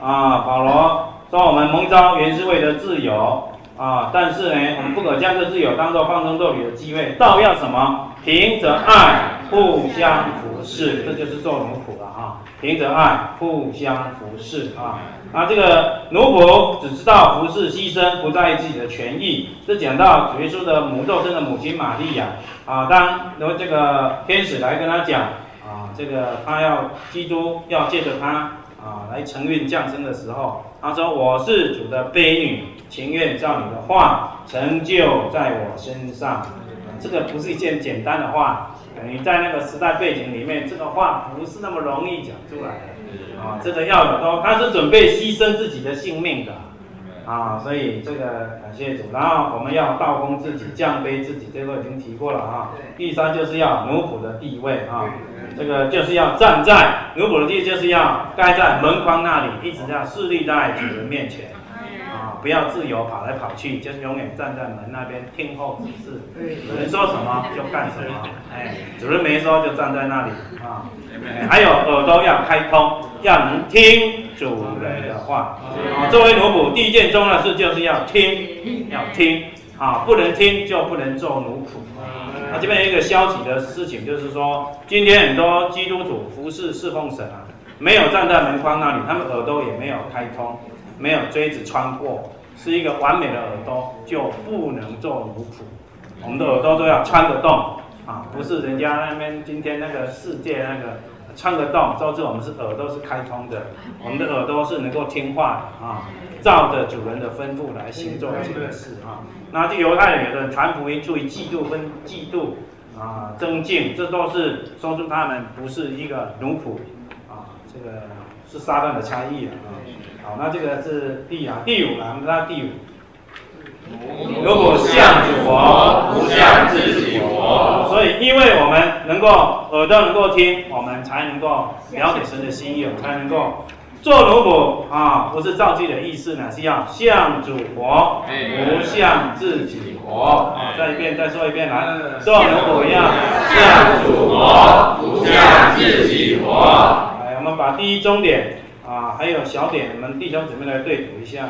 S2: 保罗说我们蒙召原是为了自由但是呢，我们不可将这自由当作放纵肉体的机会，倒要什么？凭着爱互相服侍，这就是做奴仆了凭着爱互相服侍这个奴仆只知道服侍牺牲，不在意自己的权益。这讲到主耶稣的肉身的母亲玛利亚当这个天使来跟他讲这个他基督要借着他来承运降生的时候，他说我是主的婢女，情愿照你的话成就在我身上。这个不是一件简单的话，你在那个时代背景里面，这个话不是那么容易讲出来的这个要有他是准备牺牲自己的性命的所以这个感谢主。然后我们要倒空自己，降卑自己，这个已经提过了第三就是要奴仆的地位这个就是要站在奴仆的地位，就是要该在门框那里，一直要侍立在主人面前不要自由跑来跑去，就是永远站在门那边听候指示，主人说什么就干什么主人没说就站在那里还有耳朵要开通，要能听主人的话作为奴仆，第一件重要的事就是要听不能听就不能做奴仆这边有一个消极的事情，就是说今天很多基督徒服侍侍奉神没有站在门框那里，他们耳朵也没有开通，没有锥子穿过，是一个完美的耳朵，就不能做奴仆。我们的耳朵都要穿得动不是人家那边今天那个世界那个穿得动，都是我们是耳朵是开通的，我们的耳朵是能够听话的照着主人的吩咐来行做这个事那这犹太人有的人传福音出于嫉妒争竞，这都是说出他们不是一个奴仆这个是撒旦的差异好，那这个是第五我们看第五。如果像主活，不像自己活，所以因为我们耳朵能够听，我们才能够了解神的心意，我们才能够做奴仆不是照自己的意思呢，是要像主活，不像自己活再说一遍来，做奴仆要像主活，不像自己活我们把第一中点还有小点，我们弟兄姊妹来对读一下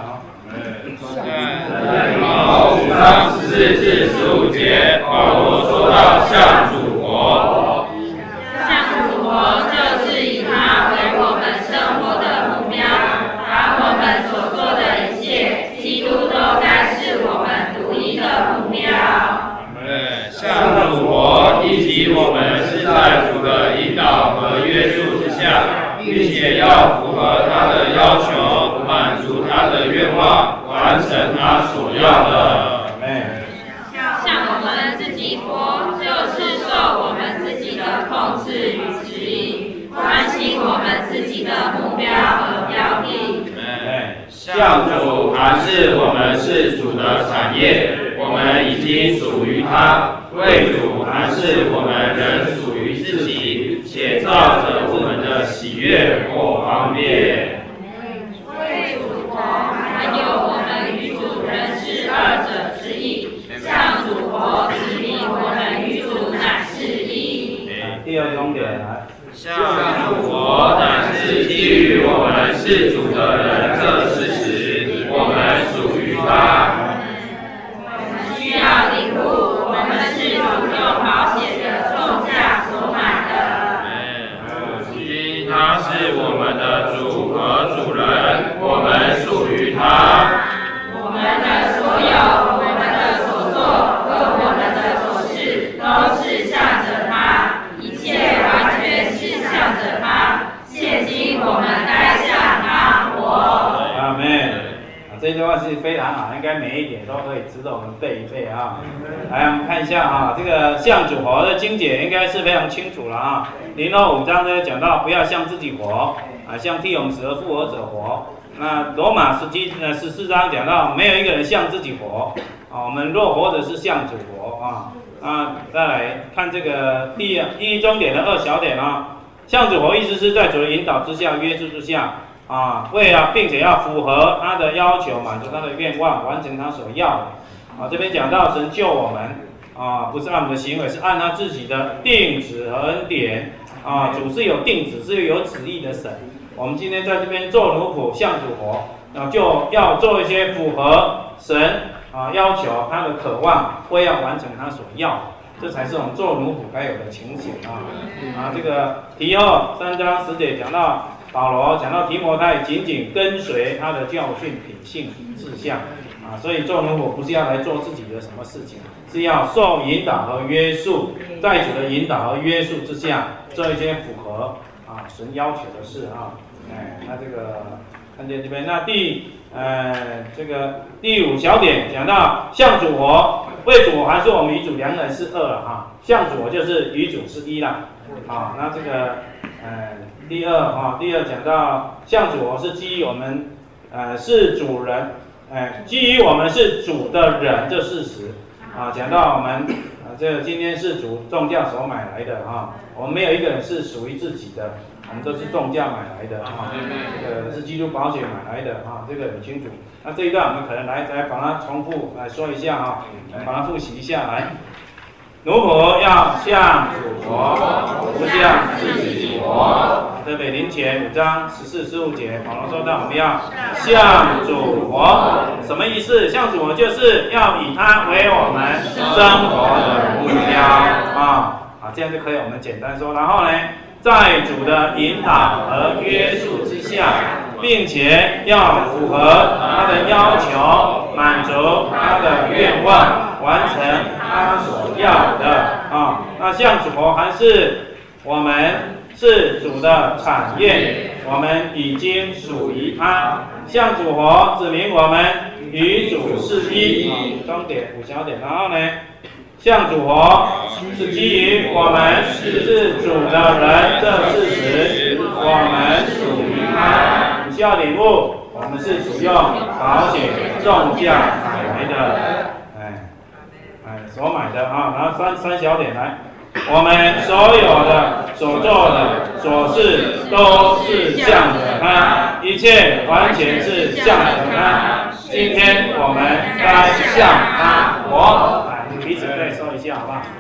S1: 5章14至15节，保罗说到像主活，
S3: 像主活就是以他为我们生活的目标，把我们所做的一切，基督都该是我们独一的目标。
S1: 像主活，以及我们是在主的引导和约束之下，并且要符合他的要求，满足他的愿望，完成他所要的。
S3: 像我们自己活，就是受我们自己的控制与指引，关心我们自己的目标和标的。
S1: 像主还是我们是主的产业，我们已经属于他；为主还是我们仍属于自己，且照着我们的喜悦或方便。
S3: 为主活，还有我们与主仍是二者之一。像主活，指明我们与主乃是一。
S2: 第二重点来。
S1: 像主活，乃是基于我们是主的人这事实，我们属于他。
S3: 我们需要领悟，我们是主用宝血的重价所买的。
S1: 如今他是我们的主和主人，我们属于他。
S3: 我们的所有，我们的所作和我们的所事，都是向着他，一切完全是向着他。现今我们该向他活。
S2: 阿们。这句话是非常好，应该每一点都可以值得我们背一背来，我们看一下这个像主活的经解应该是非常清楚了05章呢讲到不要像自己活像替我们死而复活者活。那罗马14章讲到没有一个人像自己活我们若活的是像主活再来看这个第一中点的2小点像主活意思是在主的引导之下、约束之下并且要符合他的要求，满足他的愿望，完成他所要的这边讲到神救我们不是按我们的行为，是按他自己的定旨和恩典主是有定旨，是有旨意的神我们今天在这边做奴仆向主活，就要做一些符合神要求他的渴望，为要完成他所要，这才是我们做奴仆该有的情形这个提后3章10节讲到保罗讲到提摩太紧紧跟随他的教训、品性、志向所以做奴仆不是要来做自己的什么事情，是要受引导和约束，在主的引导和约束之下，做一些符合神要求的事那这个看见这边，那这个第5小点讲到向主活，为主活还是我们与主2人是2了向主活就是与主是1了那这个第二讲到向主活是基于我们是主人基于我们是主的人这事实讲到我们这今天是主重价所买来的我们没有一个人是属于自己的，我们都是重价买来的这个是基督宝血买来的这个很清楚。那这一段我们可能来把它重复来说一下把它复习一下来。奴仆要向主活，不向自己活。在腓立前5章14、15节，保罗说到我们要向主活，什么意思？向主活就是要以他为我们生活的目标这样就可以。我们简单说，然后呢，在主的引导和约束之下，并且要符合他的要求，满足他的愿望，完成他所要的那向主活还是我们是主的产业，我们已经属于他。向主活指明我们与主是1中点5小点，然后呢，向主活是基于我们是主的人这事实，我们属于他。需要领悟，我们是使用保险重价买来的，所买的然后三小点来，我们所有的、所做的、所事都是向着他，一切完全是向着他。今天我们该向他活。彼此可以说一下，好不好？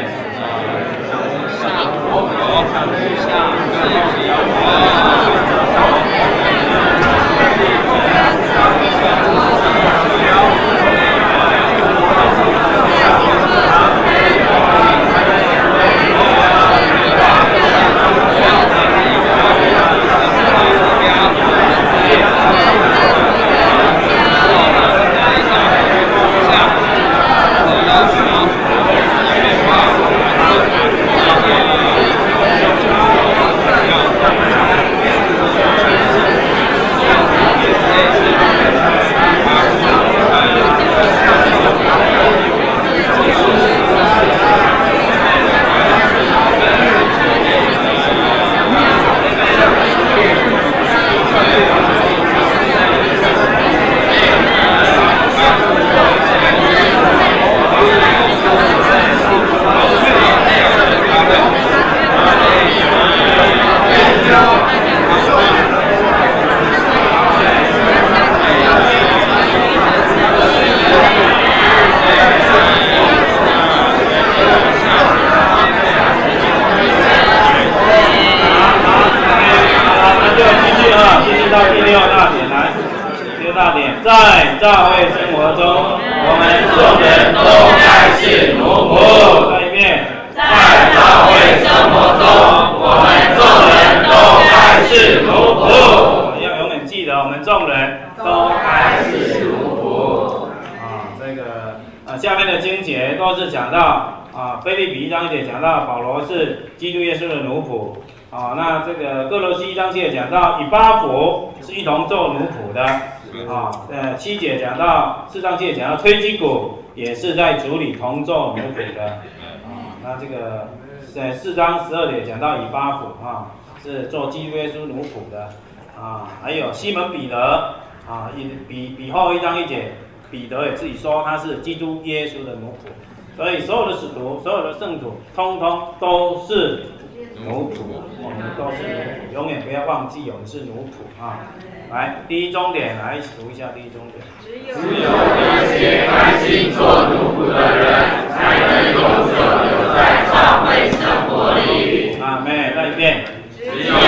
S2: 在教会生活中，我们众人都该是奴仆。再一遍，在教会生活中，我们众人都该是奴仆。要永远记得，我们众人都该是奴仆。这个下面的经节都是讲到腓立比1章1节讲到保罗是基督耶稣的奴仆。那这个哥罗西1章7节讲到以巴弗是一同做奴仆的。7节讲到4章7节讲到推基古也是在主里同做奴仆的。那这个4章12节讲到以巴弗是做基督耶稣奴仆的。还有西门彼得比后1章1节，彼得也自己说他是基督耶稣的奴仆。所以所有的使徒、所有的圣徒，通通都是奴仆，我们都是奴仆，永远不要忘记我们是奴仆来，第一中点，来一起读一下第一中点。
S1: 只有那些甘心做奴仆的人，才能永久留在教会生活里。
S2: 阿们，再一遍。
S1: 只有那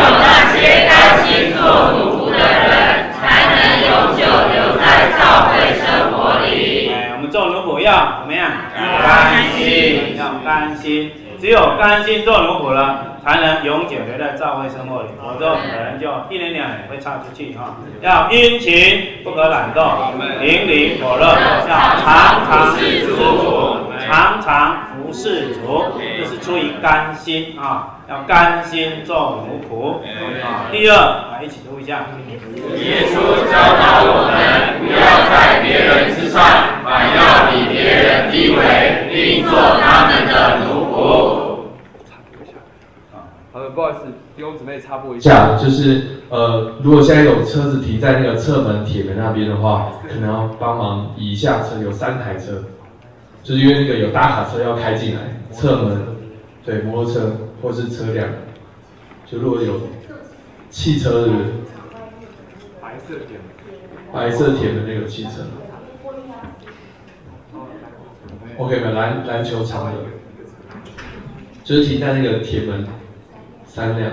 S3: 那些甘心做奴仆的人，才能永久留在教会生活里。
S2: 我们做奴仆要怎么样？甘心，要甘心。只有甘心做奴仆了，才能永久留在教会生活里，否则可能就1年2年会岔出去哈。要殷勤，不可懒惰，邻里火热，要常常服侍主，常常服侍主，这是出于甘心啊，要甘心做奴仆啊。第二，来一起读一下。
S1: 耶稣教导我们，不要在别人之上，反要比别人低微，并做他们的奴仆。
S7: 不好意思，弟兄姊妹插播一下，就是如果现在有车子停在那个侧门铁门那边的话，可能要帮忙移一下车，有3台车，就是因为那个有大卡车要开进来，侧门，对，摩托车或是车辆，就如果有汽车的白色铁的那个汽车 ，OK 吗？篮球场的，就是停在那个铁门。3辆，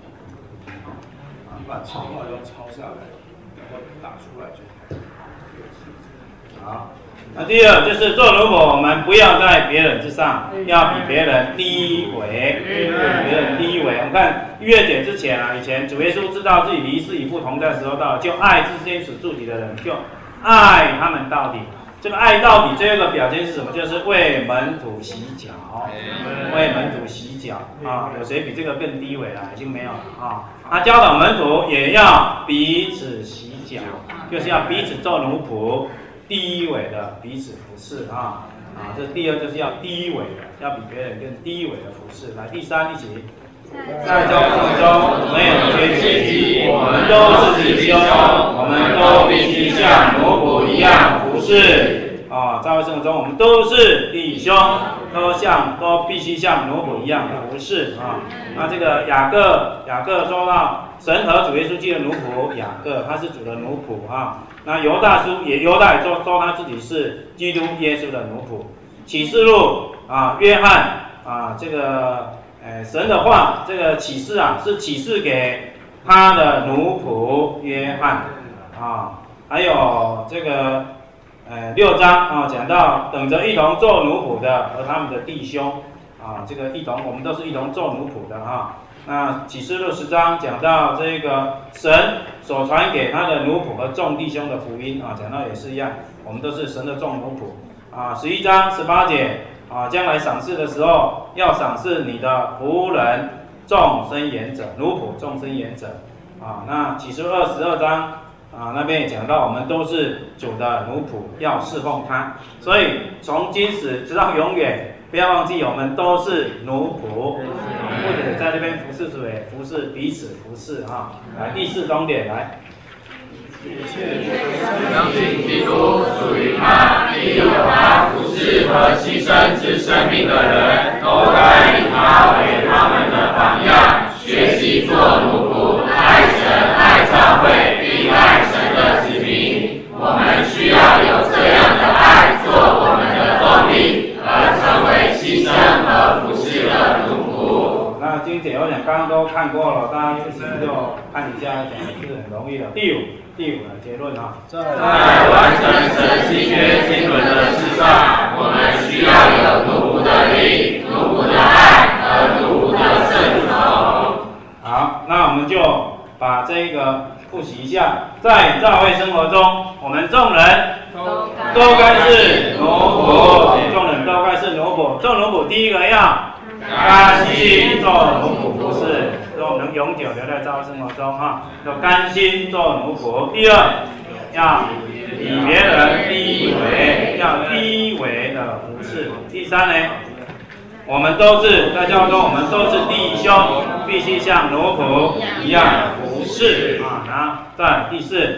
S8: 把抄话要抄下来，然后打出来就好。
S2: 好，那第二就是做奴仆，我们不要在别人之上，要比别人低微，别人低微。我们看逾越节之前啊，以前主耶稣知道自己离世与父同在的时候到了，就爱之间所住体的人，就爱他们到底。这个爱到底这个表现是什么？就是为门徒洗脚，为门徒洗脚啊！有谁比这个更低微了？已经没有了啊！他教导门徒也要彼此洗脚，就是要彼此做奴仆，低微的彼此服侍啊！这第二就是要低微的，要比别人更低微的服侍。来，第三一起。在教会中没有阶级，我们都是弟兄，我们都必须像奴仆一样服侍。在会生活中，我们都是弟兄，都必须像奴仆一样服侍啊。那这个雅各说到神和主耶稣基督的奴仆，雅各他是主的奴仆啊。那犹大也说他自己是基督耶稣的奴仆。启示录啊，约翰啊，这个。神的话，这个启示啊，是启示给他的奴仆约翰啊，还有这个6章啊，讲到等着一同做奴仆的和他们的弟兄啊，这个一同，我们都是一同做奴仆的啊。那启示录10章讲到这个神所传给他的奴仆和众弟兄的福音啊，讲到也是一样，我们都是神的众奴仆啊。11章18节。将来赏赐的时候，要赏赐你的仆人、众生言者、奴仆、众生言者。那启示录22章那边也讲到，我们都是主的奴仆，要侍奉他。所以从今时直到永远，不要忘记我们都是奴仆，或者在这边服侍主，服侍彼此服侍啊。来，第4重点来。
S1: 相信基督属于他，必有他服侍和牺牲之生命的人，都该以他为他们的榜样，学习做奴仆，爱神、爱教会，并爱神的子民。我们需要有这样的爱做我们的动力，而成为牺牲和服侍的奴仆。
S2: 那经典我想刚刚都看过了，大家自己就看一下，讲的是很容易的。第五的结论啊，
S1: 在完成神新约经纶的事上，我们需要有奴仆的灵、奴仆的爱和奴仆的顺从。
S2: 好，那我们就把这个复习一下，在教会生活中，我们众人都该是奴仆，众人都该是奴仆。做奴仆，第一个要甘心做奴仆服侍，让我们能永久留在教会生活中哈。要甘心做奴仆。第二，要比别人低微，要低微的服侍。第三呢，我们都是在教会中，我们都是弟兄，必须像奴仆一样服侍啊。然后再第四。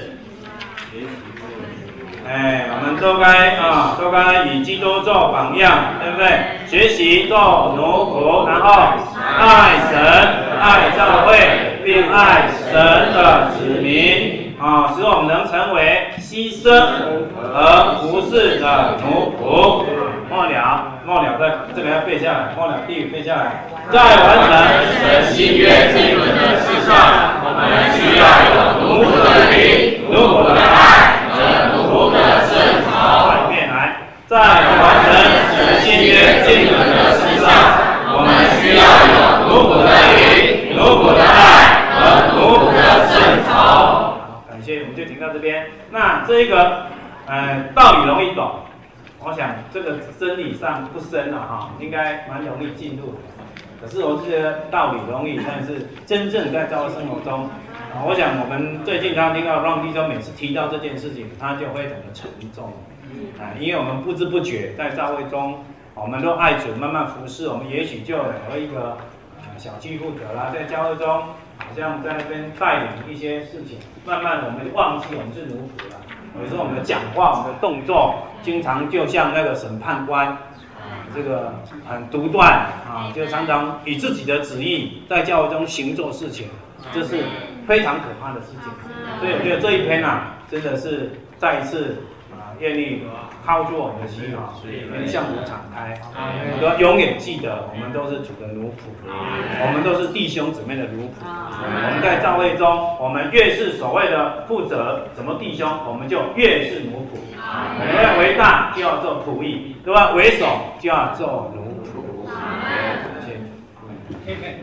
S2: 我们都该以基督做榜样，对不对？学习做奴仆，然后爱神、爱教会，并爱神的子民使我们能成为牺牲和服侍的奴仆。末了，在这个要背下来，末了第5背下来，在完成
S1: 神新约经纶的事上，我
S2: 这一个道理容易懂，我想这个真理上不深了哈，应该蛮容易进入的。可是我觉得道理容易，但是真正在教会生活中，我想我们最近常听到让弟兄每次提到这件事情，他就会很沉重，因为我们不知不觉在教会中，我们都爱主，慢慢服侍，我们也许就有一个小区负责啦，在教会中好像在那边带领一些事情，慢慢我们忘记我们是奴仆了。有时候我们的讲话、我们的动作，经常就像那个审判官。这个很独断啊，就常常以自己的旨意在教会中行做事情，这是非常可怕的事情。所以我觉得这一篇啊，真的是再一次愿意靠住我们的心啊，向主敞开，我们都永远记得，我们都是主的奴仆，我们都是弟兄姊妹的奴仆。我们在教会中，我们越是所谓的负责什么弟兄，我们就越是奴仆。我们要为大就要做仆役，对吧？为首就要做奴仆。谢谢。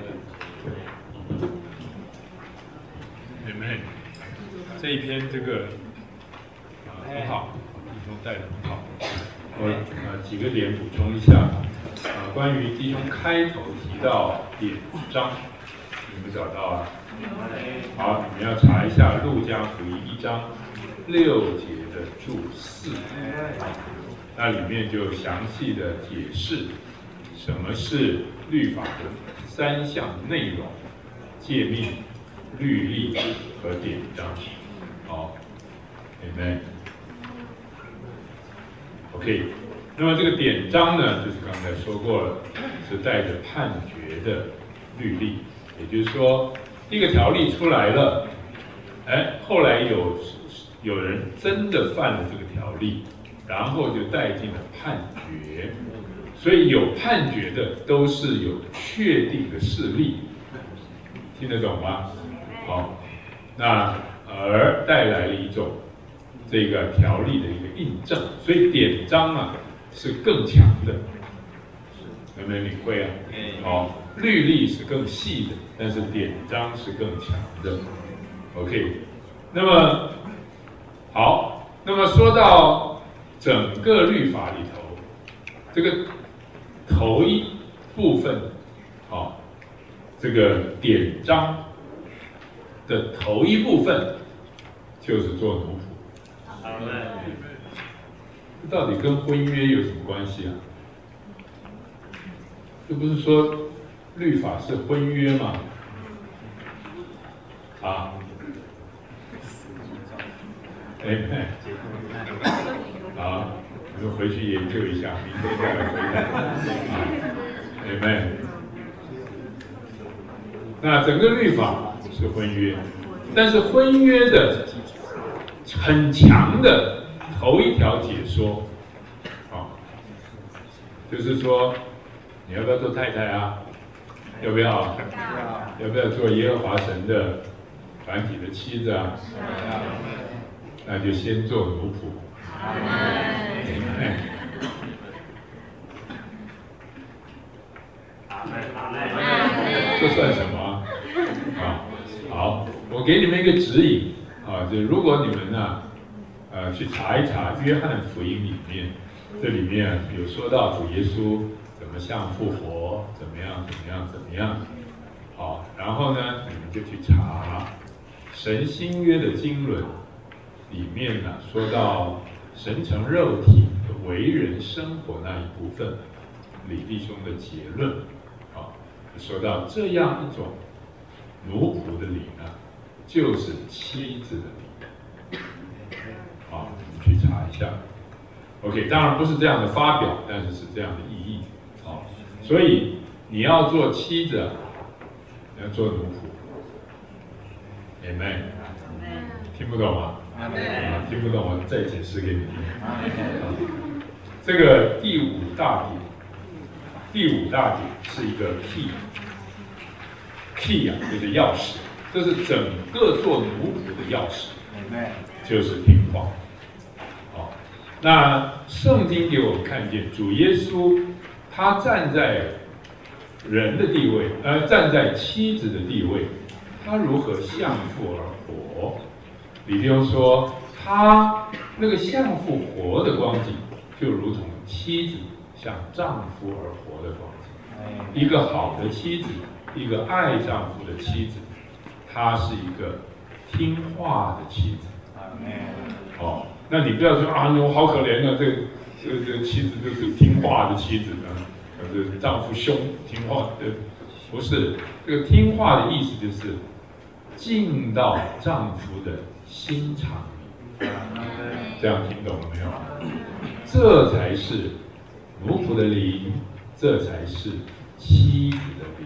S9: 妹妹，这一篇这个很好，弟兄带的很好。我几个点补充一下，关于弟兄开头提到典章，你们找到啊？好，你们要查一下路加福音1章6节的注释，那里面就详细的解释什么是律法的3项内容：诫命、律例和典章。好 ，Amen。OK， 那么这个典章呢，就是刚才说过了，是带着判决的律例，也就是说，一个条例出来了，后来有人真的犯了这个条例，然后就带进了判决，所以有判决的都是有确定的事例，听得懂吗？好，那而带来了一种这个条例的一个印证，所以典章啊是更强的，有没有领会啊？好，律例是更细的，但是典章是更强的。OK， 那么好，那么说到整个律法里头，这个头一部分，这个典章的头一部分就是做奴仆。这到底跟婚约有什么关系啊？这不是说律法是婚约吗？啊？好，你们回去研究一下，明天再来回答。那整个律法是婚约，但是婚约的很强的头一条解说，就是说你要不要做太太啊？要不要？要不要做耶和华神的团体的妻子啊？那就先做奴仆。这算什么啊？好，我给你们一个指引啊，就如果你们呢，去查一查约翰福音里面，这里面有说到主耶稣怎么像复活，怎么样，好，然后呢，你们就去查神新约的经纶里面呢，说到神成肉体的为人生活那一部分，李弟兄的结论，说到这样一种奴仆的理呢，就是妻子的理。好，你们去查一下。OK， 当然不是这样的发表，但是是这样的意义。好，所以你要做妻子，你要做奴仆。Amen。听不懂吗？听不懂，我再解释给你听。这个第五大点是一个 key 啊，就是钥匙，这是整个做奴仆的钥匙，就是听话。好，那圣经给我们看见主耶稣，他站在人的地位，站在妻子的地位，他如何向父而活？李弟兄说， 他那个相父活的光景，就如同妻子向丈夫而活的光景。一个好的妻子，一个爱丈夫的妻子，她是一个听话的妻子。哦，那你不要说啊，我好可怜啊，这妻子就是听话的妻子呢，这丈夫凶听话的，不是这个听话的意思就是进到丈夫的心肠里。这样听懂了没有？这才是奴仆的灵，这才是妻子的灵。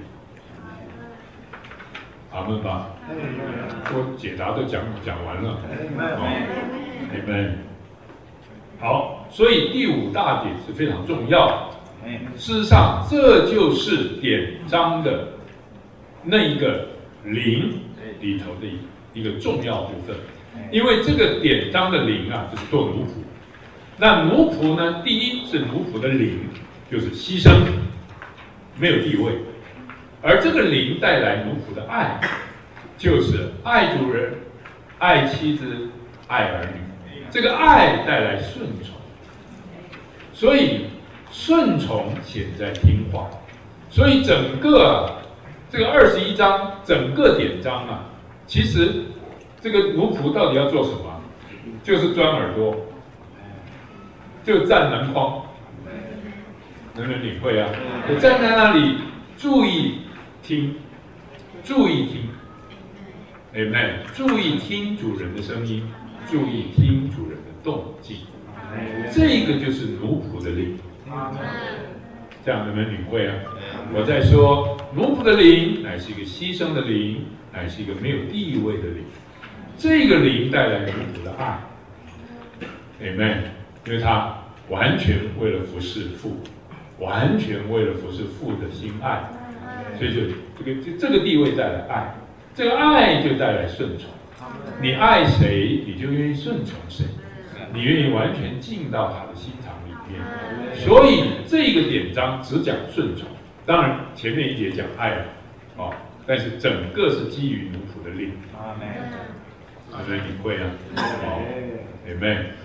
S9: 阿们吧。我解答都讲完了。你们好，所以第5大点是非常重要。事实上，这就是典章的那一个灵里头的一个重要部分。因为这个典章的灵啊，就是做奴仆。那奴仆呢，第一是奴仆的灵，就是牺牲，没有地位；而这个灵带来奴仆的爱，就是爱主人、爱妻子、爱儿女。这个爱带来顺从，所以顺从显在听话。所以整个这个21章整个典章啊，其实这个奴仆到底要做什么？就是钻耳朵，就站篮筐，能不能领会啊？我站在那里注意听，注意听 ，Amen， 注意听主人的声音，注意听主人的动静，这个就是奴仆的灵。这样能不能领会啊？我在说奴仆的灵乃是一个牺牲的灵，乃是一个没有地位的灵。这个灵带来奴仆的爱 ，Amen， 因为他完全为了服侍父，完全为了服侍父的心爱，所以就这个地位带来爱，这个爱就带来顺从。你爱谁，你就愿意顺从谁，你愿意完全进到他的心肠里面。所以这个典章只讲顺从，当然前面一节讲爱了，哦，但是整个是基于奴仆的灵。阿门。阿门，领会啊，好，Amen。